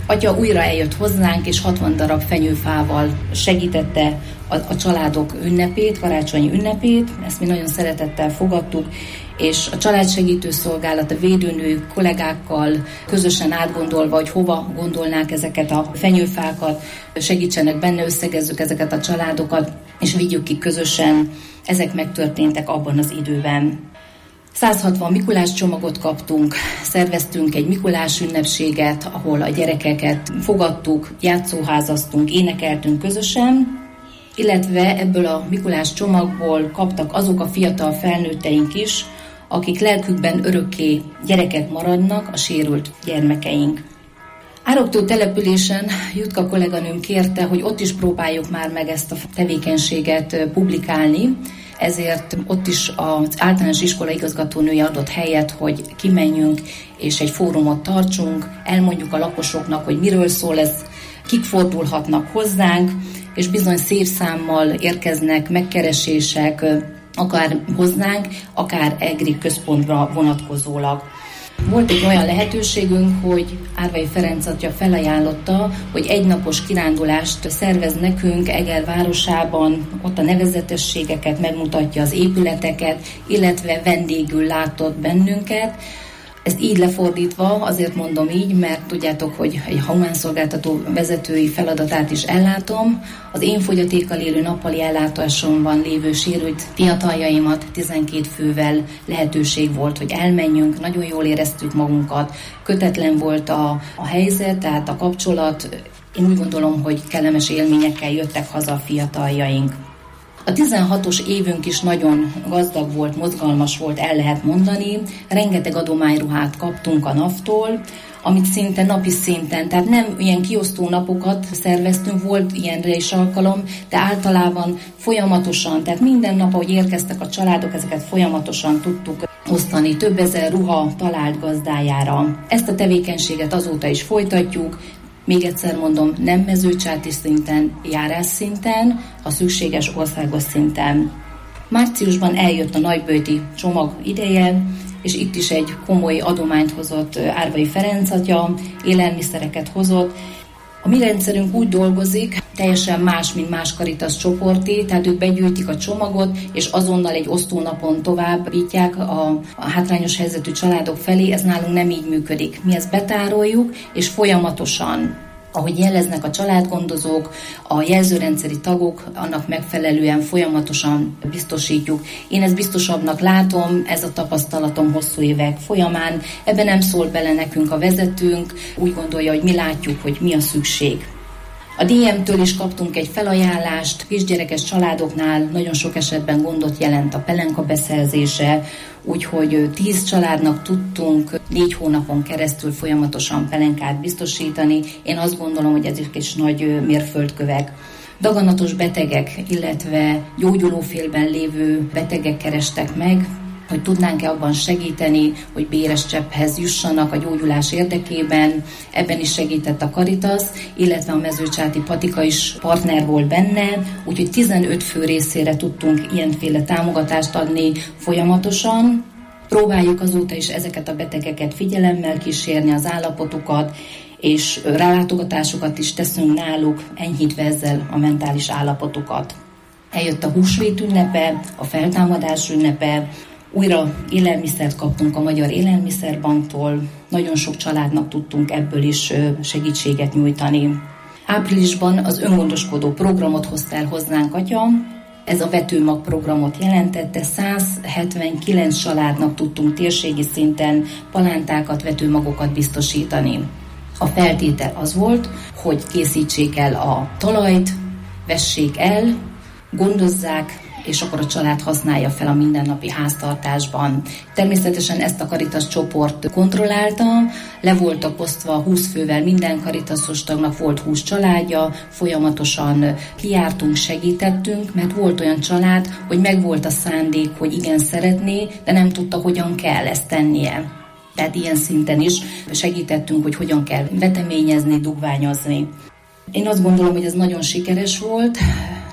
Atya újra eljött hozzánk, és hatvan darab fenyőfával segítette a, a családok ünnepét, karácsonyi ünnepét. Ezt mi nagyon szeretettel fogadtuk, és a családsegítő szolgálat, a védőnő kollégákkal közösen átgondolva, hogy hova gondolnák ezeket a fenyőfákat, segítsenek benne, összegezzük ezeket a családokat, és vigyük ki közösen. Ezek megtörténtek abban az időben. száz hatvan Mikulás csomagot kaptunk, szerveztünk egy Mikulás ünnepséget, ahol a gyerekeket fogadtuk, játszóházaztunk, énekeltünk közösen, illetve ebből a Mikulás csomagból kaptak azok a fiatal felnőtteink is, akik lelkükben örökké gyerekek maradnak, a sérült gyermekeink. Ároktói településen Jutka kolléganőm kérte, hogy ott is próbáljuk már meg ezt a tevékenységet publikálni, ezért ott is az általános iskola igazgatónője adott helyet, hogy kimenjünk és egy fórumot tartsunk, elmondjuk a lakosoknak, hogy miről szól ez, kik fordulhatnak hozzánk, és bizony szép számmal érkeznek megkeresések, akár hozzánk, akár EGRI központra vonatkozólag. Volt egy olyan lehetőségünk, hogy Árvai Ferenc atya felajánlotta, hogy egynapos kirándulást szervez nekünk Eger városában, ott a nevezetességeket, megmutatja az épületeket, illetve vendégül látott bennünket. Ezt így lefordítva, azért mondom így, mert tudjátok, hogy egy humánszolgáltató vezetői feladatát is ellátom. Az én fogyatékkal élő nappali ellátásomban lévő sérült fiataljaimat tizenkét fővel lehetőség volt, hogy elmenjünk, nagyon jól éreztük magunkat, kötetlen volt a, a helyzet, tehát a kapcsolat. Én úgy gondolom, hogy kellemes élményekkel jöttek haza a fiataljaink. A tizenhatos évünk is nagyon gazdag volt, mozgalmas volt, el lehet mondani. Rengeteg adományruhát kaptunk a NAV-tól, amit szinte napi szinten, tehát nem ilyen kiosztó napokat szerveztünk, volt ilyenre is alkalom, de általában folyamatosan, tehát minden nap, ahogy érkeztek a családok, ezeket folyamatosan tudtuk osztani. Több ezer ruha talált gazdájára. Ezt a tevékenységet azóta is folytatjuk. Még egyszer mondom, nem mezőcsáti szinten, járás szinten, ha szükséges országos szinten. Márciusban eljött a nagyböjti csomag ideje, és itt is egy komoly adományt hozott Árvai Ferenc atya, élelmiszereket hozott. A mi rendszerünk úgy dolgozik, teljesen más, mint más Caritas csoporté, tehát ők begyűjtik a csomagot, és azonnal egy osztónapon továbbítják a, a hátrányos helyzetű családok felé, ez nálunk nem így működik. Mi ezt betároljuk, és folyamatosan, ahogy jeleznek a családgondozók, a jelzőrendszeri tagok, annak megfelelően folyamatosan biztosítjuk. Én ezt biztosabbnak látom, ez a tapasztalatom hosszú évek folyamán. Ebben nem szól bele nekünk a vezetőnk, úgy gondolja, hogy mi látjuk, hogy mi a szükség. A dé em-től is kaptunk egy felajánlást, kisgyerekes családoknál nagyon sok esetben gondot jelent a pelenka beszerzése, úgyhogy tíz családnak tudtunk négy hónapon keresztül folyamatosan pelenkát biztosítani. Én azt gondolom, hogy ezek is nagy mérföldkövek. Daganatos betegek, illetve gyógyulófélben lévő betegek kerestek meg, hogy tudnánk-e abban segíteni, hogy béres csepphez jussanak a gyógyulás érdekében. Ebben is segített a Caritas, illetve a Mezőcsáti Patika is partner volt benne, úgyhogy tizenöt fő részére tudtunk ilyenféle támogatást adni folyamatosan. Próbáljuk azóta is ezeket a betegeket figyelemmel kísérni, az állapotukat, és rálátogatásokat is teszünk náluk, enyhítve ezzel a mentális állapotukat. Eljött a húsvét ünnepe, a feltámadás ünnepe, újra élelmiszert kaptunk a Magyar Élelmiszerbanktól, nagyon sok családnak tudtunk ebből is segítséget nyújtani. Áprilisban az öngondoskodó programot hozta el hozzánk atya, ez a vetőmag programot jelentette, száz hetvenkilenc családnak tudtunk térségi szinten palántákat, vetőmagokat biztosítani. A feltétel az volt, hogy készítsék el a talajt, vessék el, gondozzák, és akkor a család használja fel a mindennapi háztartásban. Természetesen ezt a Caritas csoport kontrollálta, le voltak osztva húsz fővel, minden Caritasos tagnak volt húsz családja, folyamatosan kijártunk, segítettünk, mert volt olyan család, hogy megvolt a szándék, hogy igen szeretné, de nem tudta, hogyan kell ezt tennie. Tehát ilyen szinten is segítettünk, hogy hogyan kell veteményezni, dugványozni. Én azt gondolom, hogy ez nagyon sikeres volt.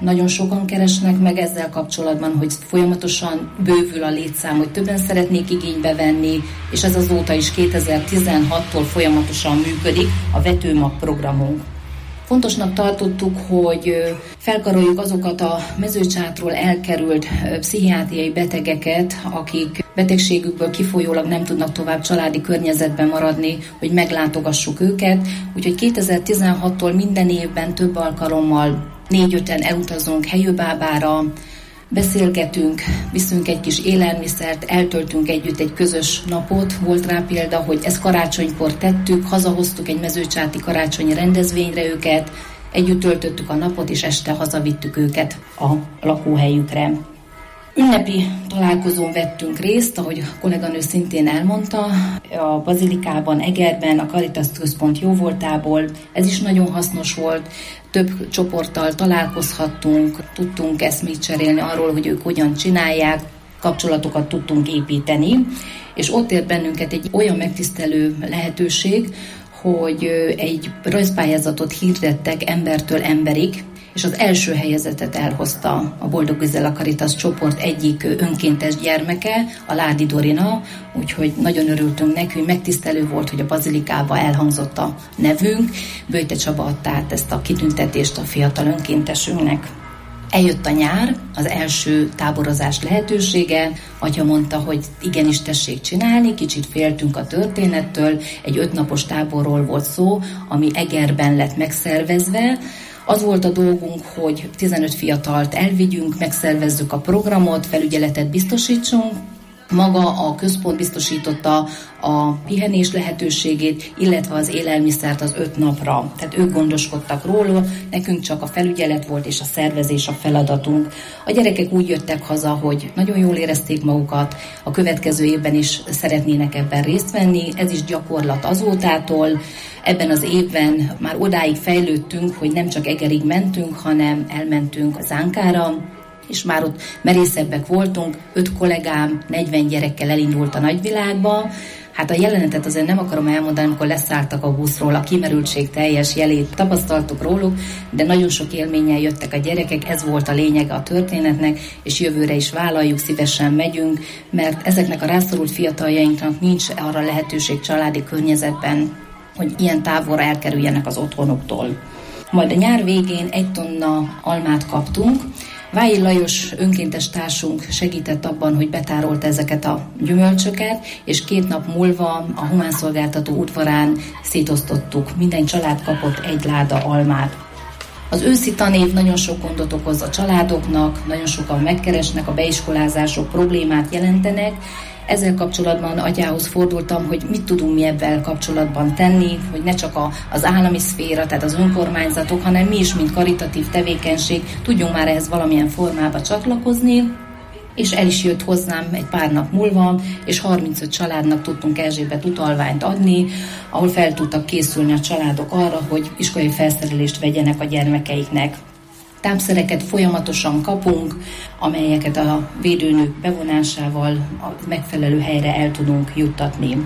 nagyon sokan keresnek meg ezzel kapcsolatban, hogy folyamatosan bővül a létszám, hogy többen szeretnék igénybe venni, és ez azóta is kétezer-tizenhattól folyamatosan működik a vetőmag programunk. Fontosnak tartottuk, hogy felkaroljuk azokat a Mezőcsátról elkerült pszichiátriai betegeket, akik betegségükből kifolyólag nem tudnak tovább családi környezetben maradni, hogy meglátogassuk őket. Úgyhogy kétezer-tizenhattól minden évben több alkalommal négy-öten elutazunk Helyőbábára, beszélgetünk, viszünk egy kis élelmiszert, eltöltünk együtt egy közös napot. Volt rá példa, hogy ezt karácsonykor tettük, hazahoztuk egy mezőcsáti karácsonyi rendezvényre őket, együtt töltöttük a napot, és este hazavittük őket a lakóhelyükre. Ünnepi találkozón vettünk részt, ahogy a kolléganő szintén elmondta, a Bazilikában, Egerben, a Caritas Központ jóvoltából. Ez is nagyon hasznos volt, több csoporttal találkozhattunk, tudtunk eszmét cserélni arról, hogy ők hogyan csinálják, kapcsolatokat tudtunk építeni, és ott ért bennünket egy olyan megtisztelő lehetőség, hogy egy rajzpályázatot hirdettek embertől emberig, és az első helyezetet elhozta a Boldog Vízzel a Caritas csoport egyik önkéntes gyermeke, a Ládi Dorina, úgyhogy nagyon örültünk neki, hogy megtisztelő volt, hogy a Bazilikába elhangzott a nevünk. Böjte Csaba adta át ezt a kitüntetést a fiatal önkéntesünknek. Eljött a nyár, az első táborozás lehetősége, atya mondta, hogy igenis tessék csinálni, kicsit féltünk a történettől, egy ötnapos táborról volt szó, ami Egerben lett megszervezve. Az volt a dolgunk, hogy tizenöt fiatalt elvigyünk, megszervezzük a programot, felügyeletet biztosítsunk. Maga a központ biztosította a pihenés lehetőségét, illetve az élelmiszert az öt napra. Tehát ők gondoskodtak róla, nekünk csak a felügyelet volt és a szervezés a feladatunk. A gyerekek úgy jöttek haza, hogy nagyon jól érezték magukat, a következő évben is szeretnének ebben részt venni, ez is gyakorlat azótától. Ebben az évben már odáig fejlődtünk, hogy nem csak Egerig mentünk, hanem elmentünk Zánkára, és már ott merészebbek voltunk, öt kollégám, negyven gyerekkel elindult a nagyvilágba. Hát a jelenetet azért nem akarom elmondani, amikor leszálltak a buszról, a kimerültség teljes jelét tapasztaltuk róluk, de nagyon sok élménnyel jöttek a gyerekek, ez volt a lényege a történetnek, és jövőre is vállaljuk, szívesen megyünk, mert ezeknek a rászorult fiataljainknak nincs arra lehetőség családi környezetben, hogy ilyen távolra elkerüljenek az otthonuktól. Majd a nyár végén egy tonna almát kaptunk. Vályi Lajos önkéntes társunk segített abban, hogy betárolta ezeket a gyümölcsöket, és két nap múlva a humánszolgáltató udvarán szétosztottuk. Minden család kapott egy láda almát. Az őszi tanév nagyon sok gondot okoz a családoknak, nagyon sokan megkeresnek, a beiskolázások problémát jelentenek. Ezzel kapcsolatban atyához fordultam, hogy mit tudunk mi ebben kapcsolatban tenni, hogy ne csak a, az állami szféra, tehát az önkormányzatok, hanem mi is, mint karitatív tevékenység, tudjunk már ehhez valamilyen formába csatlakozni, és el is jött hozzám egy pár nap múlva, és harmincöt családnak tudtunk Erzsébet utalványt adni, ahol fel tudtak készülni a családok arra, hogy iskolai felszerelést vegyenek a gyermekeiknek. Tápszereket folyamatosan kapunk, amelyeket a védőnők bevonásával a megfelelő helyre el tudunk juttatni.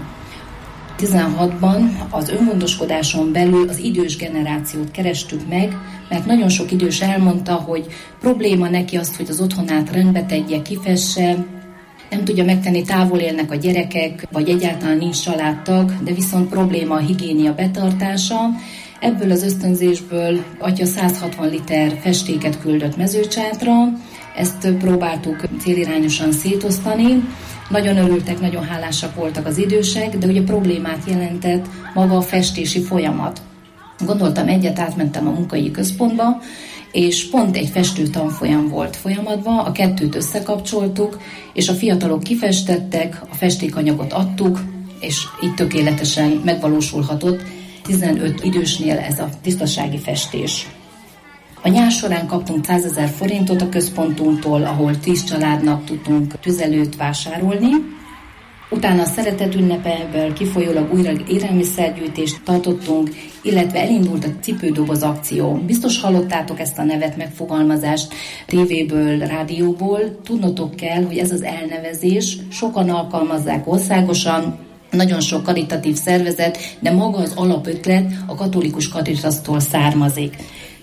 tizenhatban az öngondoskodáson belül az idős generációt kerestük meg, mert nagyon sok idős elmondta, hogy probléma neki az, hogy az otthonát rendbe tegye, kifesse, nem tudja megtenni, távol élnek a gyerekek, vagy egyáltalán nincs családtag, de viszont probléma a higiénia betartása. Ebből az ösztönzésből atya száz hatvan liter festéket küldött Mezőcsátra, ezt próbáltuk célirányosan szétosztani. Nagyon örültek, nagyon hálásak voltak az idősek, de ugye problémát jelentett maga a festési folyamat. Gondoltam, egyet átmentem a munkai központba, és pont egy festő tanfolyam volt folyamatban, a kettőt összekapcsoltuk, és a fiatalok kifestettek, a festékanyagot adtuk, és így tökéletesen megvalósulhatott tizenöt idősnél ez a tisztasági festés. A nyár során kaptunk százezer forintot a központunktól, ahol tíz családnak tudtunk tüzelőt vásárolni. Utána a szeretet ünnepelből kifolyólag újra élelmiszergyűjtést tartottunk, illetve elindult a cipődoboz akció. Biztos hallottátok ezt a nevet, megfogalmazást tévéből, rádióból. Tudnotok kell, hogy ez az elnevezés sokan alkalmazzák országosan, nagyon sok karitatív szervezet, de maga az alapötlet a katolikus Caritastól származik.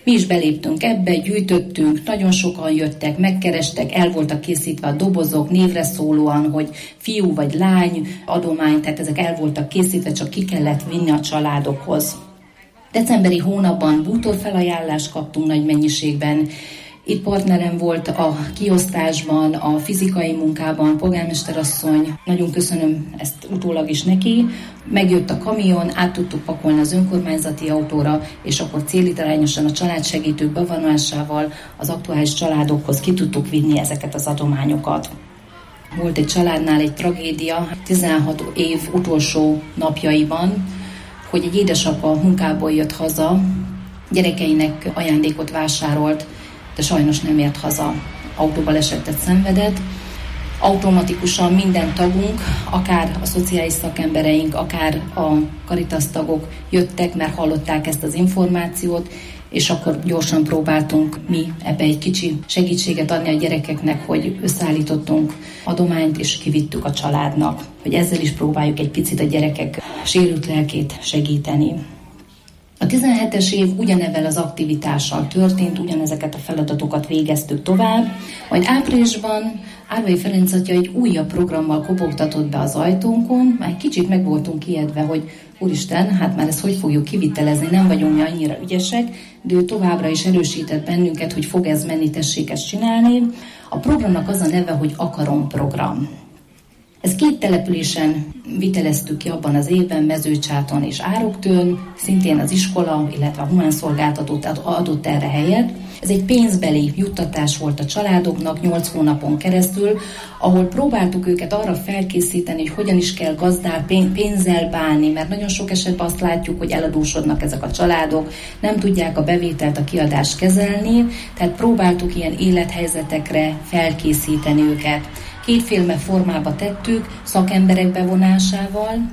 Mi is beléptünk ebbe, gyűjtöttünk, nagyon sokan jöttek, megkerestek, el voltak készítve a dobozok névre szólóan, hogy fiú vagy lány adomány, tehát ezek el voltak készítve, csak ki kellett vinni a családokhoz. Decemberi hónapban bútorfelajánlást kaptunk nagy mennyiségben. Itt partnerem volt a kiosztásban, a fizikai munkában, polgármesterasszony, nagyon köszönöm ezt utólag is neki. Megjött a kamion, át tudtuk pakolni az önkormányzati autóra, és akkor célirányosan a családsegítők bevonásával az aktuális családokhoz ki tudtuk vinni ezeket az adományokat. Volt egy családnál egy tragédia, tizenhat év utolsó napjaiban, hogy egy édesapa munkából jött haza, gyerekeinek ajándékot vásárolt, de sajnos nem ért haza, autóbalesetet szenvedett. Automatikusan minden tagunk, akár a szociális szakembereink, akár a Caritas tagok jöttek, mert hallották ezt az információt, és akkor gyorsan próbáltunk mi ebbe egy kicsi segítséget adni a gyerekeknek, hogy összeállítottunk adományt, és kivittük a családnak, hogy ezzel is próbáljuk egy picit a gyerekek sérült lelkét segíteni. A tizenhetes év ugyanevel az aktivitással történt, ugyanezeket a feladatokat végeztük tovább, majd áprilisban Árvai Ferenc atya egy újabb programmal kopogtatott be az ajtónkon, már kicsit meg voltunk ijedve, hogy úristen, hát már ezt hogy fogjuk kivitelezni, nem vagyunk mi annyira ügyesek, de ő továbbra is erősített bennünket, hogy fog ez menni, tessék ezt csinálni. A programnak az a neve, hogy Akarom program. Ez két településen viteleztük ki abban az évben, Mezőcsáton és Ároktőn, szintén az iskola, illetve a humánszolgáltató adott erre helyet. Ez egy pénzbeli juttatás volt a családoknak nyolc hónapon keresztül, ahol próbáltuk őket arra felkészíteni, hogy hogyan is kell gazdál pénzzel bánni, mert nagyon sok esetben azt látjuk, hogy eladósodnak ezek a családok, nem tudják a bevételt, a kiadást kezelni, tehát próbáltuk ilyen élethelyzetekre felkészíteni őket. Kétféle formába tettük, szakemberek bevonásával,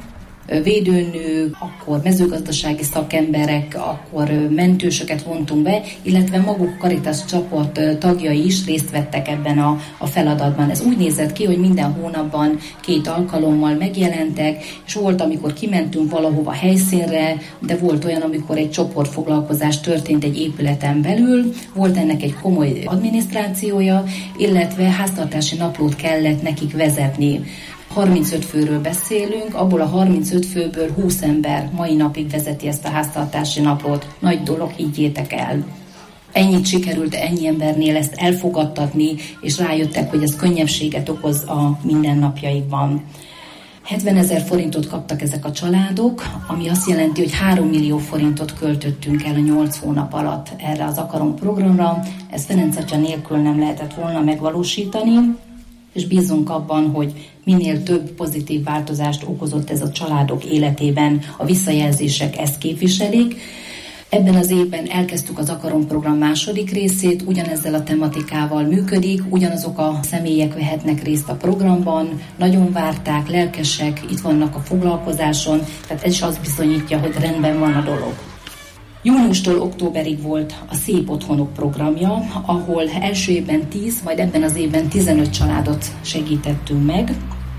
védőnők, akkor mezőgazdasági szakemberek, akkor mentősöket vontunk be, illetve maguk Caritas csoport tagjai is részt vettek ebben a, a feladatban. Ez úgy nézett ki, hogy minden hónapban két alkalommal megjelentek, és volt, amikor kimentünk valahova helyszínre, de volt olyan, amikor egy csoportfoglalkozás történt egy épületen belül, volt ennek egy komoly adminisztrációja, illetve háztartási naplót kellett nekik vezetni. harmincöt főről beszélünk, abból a harmincöt főből húsz ember mai napig vezeti ezt a háztartási naplót. Nagy dolog, higgyétek el. Ennyit sikerült ennyi embernél ezt elfogadtatni, és rájöttek, hogy ez könnyebbséget okoz a mindennapjaikban. hetvenezer forintot kaptak ezek a családok, ami azt jelenti, hogy három millió forintot költöttünk el a nyolc hónap alatt erre az Akarom programra. Ez Ferenc atya nélkül nem lehetett volna megvalósítani, és bízunk abban, hogy minél több pozitív változást okozott ez a családok életében, a visszajelzések ezt képviselik. Ebben az évben elkezdtük az Akarom program második részét, ugyanezzel a tematikával működik, ugyanazok a személyek vehetnek részt a programban, nagyon várták, lelkesek, itt vannak a foglalkozáson, tehát ez is azt bizonyítja, hogy rendben van a dolog. Júniustól októberig volt a Szép Otthonok programja, ahol első évben tíz, majd ebben az évben tizenöt családot segítettünk meg.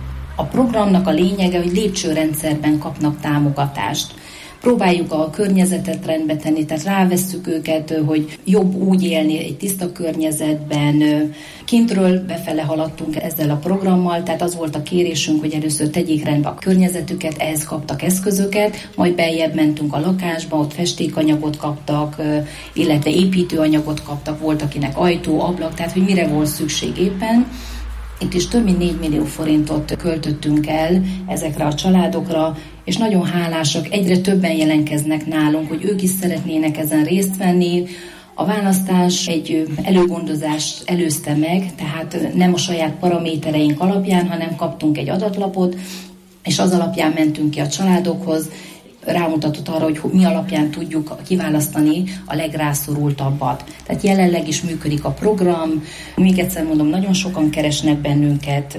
A programnak a lényege, hogy lépcsőrendszerben kapnak támogatást. Próbáljuk a környezetet rendbe tenni, tehát rávesszük őket, hogy jobb úgy élni egy tiszta környezetben. Kintről befele haladtunk ezzel a programmal, tehát az volt a kérésünk, hogy először tegyék rendbe a környezetüket, ehhez kaptak eszközöket, majd beljebb mentünk a lakásba, ott festékanyagot kaptak, illetve építőanyagot kaptak, volt akinek ajtó, ablak, tehát hogy mire volt szükség éppen. Itt is több mint négy millió forintot költöttünk el ezekre a családokra, és nagyon hálásak, egyre többen jelentkeznek nálunk, hogy ők is szeretnének ezen részt venni. A választás egy előgondozást előzte meg, tehát nem a saját paramétereink alapján, hanem kaptunk egy adatlapot, és az alapján mentünk ki a családokhoz, rámutatott arra, hogy mi alapján tudjuk kiválasztani a legrászorultabbat. Tehát jelenleg is működik a program, még egyszer mondom, nagyon sokan keresnek bennünket.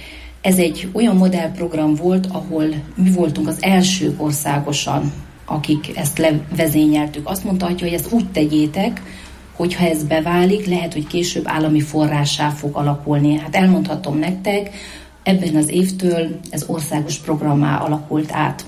Ez egy olyan modellprogram volt, ahol mi voltunk az elsők országosan, akik ezt levezényeltük. Azt mondta, hogy ezt úgy tegyétek, hogyha ez beválik, lehet, hogy később állami forrássá fog alakulni. Hát elmondhatom nektek, ebben az évtől ez országos programmá alakult át.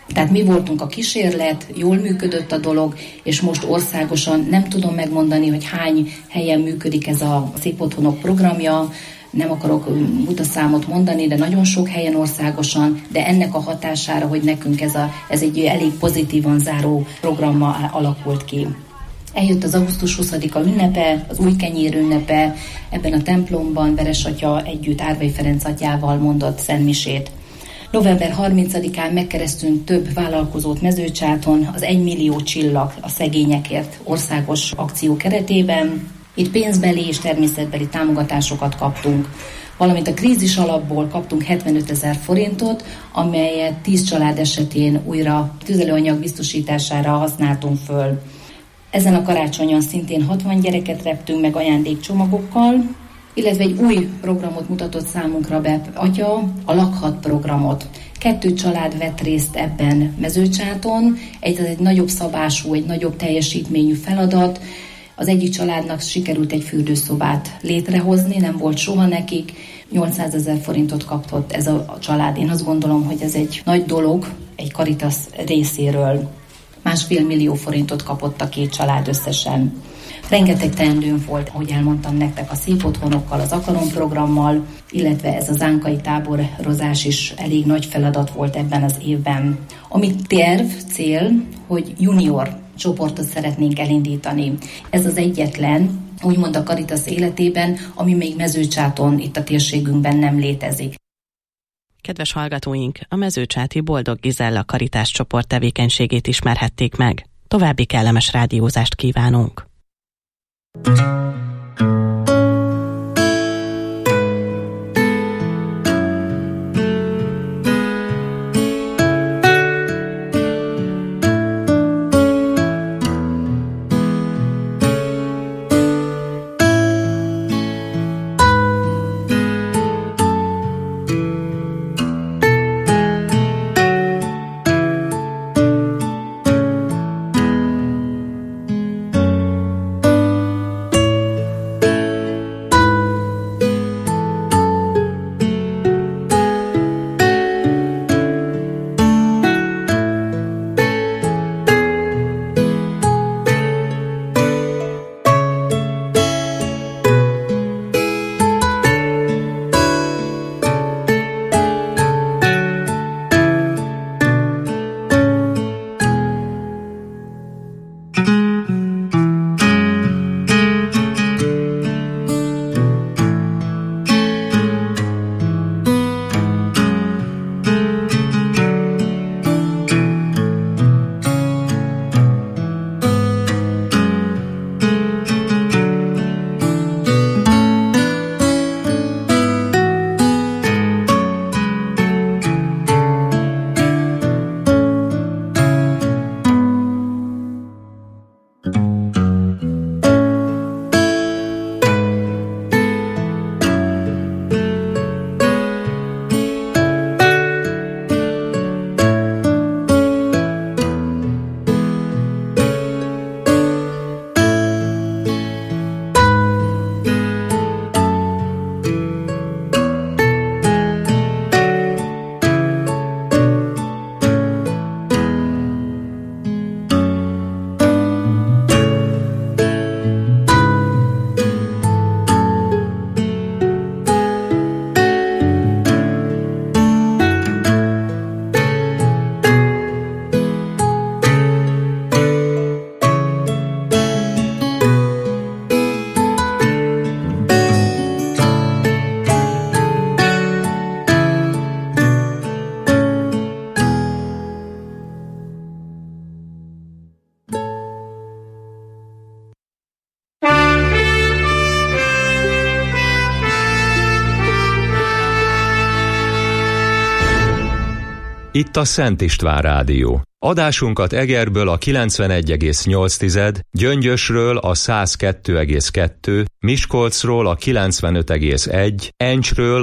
Tehát mi voltunk a kísérlet, jól működött a dolog, és most országosan nem tudom megmondani, hogy hány helyen működik ez a Szép Otthonok programja, nem akarok mutaszámot mondani, de nagyon sok helyen országosan, de ennek a hatására, hogy nekünk ez, a, ez egy elég pozitívan záró programma alakult ki. Eljött az augusztus huszadika ünnepe, az új kenyér ünnepe, ebben a templomban Veres atya együtt Árvai Ferenc atyával mondott szentmisét. november harmincadikán megkeresztünk több vállalkozót Mezőcsáton az egy millió csillag a szegényekért országos akció keretében. Itt pénzbeli és természetbeli támogatásokat kaptunk, valamint a krízis alapból kaptunk hetvenötezer forintot, amelyet tíz család esetén újra tüzelőanyag biztosítására használtunk föl. Ezen a karácsonyon szintén hatvan gyereket reptünk meg ajándékcsomagokkal, illetve egy új programot mutatott számunkra be atya, a Lakhat programot. Kettő család vett részt ebben Mezőcsáton, egy, ez egy nagyobb szabású, egy nagyobb teljesítményű feladat. Az egyik családnak sikerült egy fürdőszobát létrehozni, nem volt soha nekik, nyolcszázezer forintot kapott ez a család. Én azt gondolom, hogy ez egy nagy dolog egy Caritas részéről. Másfél millió forintot kapott a két család összesen. Rengeteg teendőm volt, ahogy elmondtam nektek, a Szép Otthonokkal, az Akarom programmal, illetve ez a zánkai táborozás is elég nagy feladat volt ebben az évben. Ami terv, cél, hogy junior csoportot szeretnénk elindítani. Ez az egyetlen, úgymond a Caritas életében, ami még Mezőcsáton, itt a térségünkben nem létezik. Kedves hallgatóink, a Mezőcsáti Boldog Gizella Karitás csoport tevékenységét ismerhették meg. További kellemes rádiózást kívánunk! Itt a Szent István Rádió. Adásunkat Egerből a kilencvenegy egész nyolc, Gyöngyösről a száz kettő egész kettő, Miskolcról a kilencvenöt egész egy, Encsről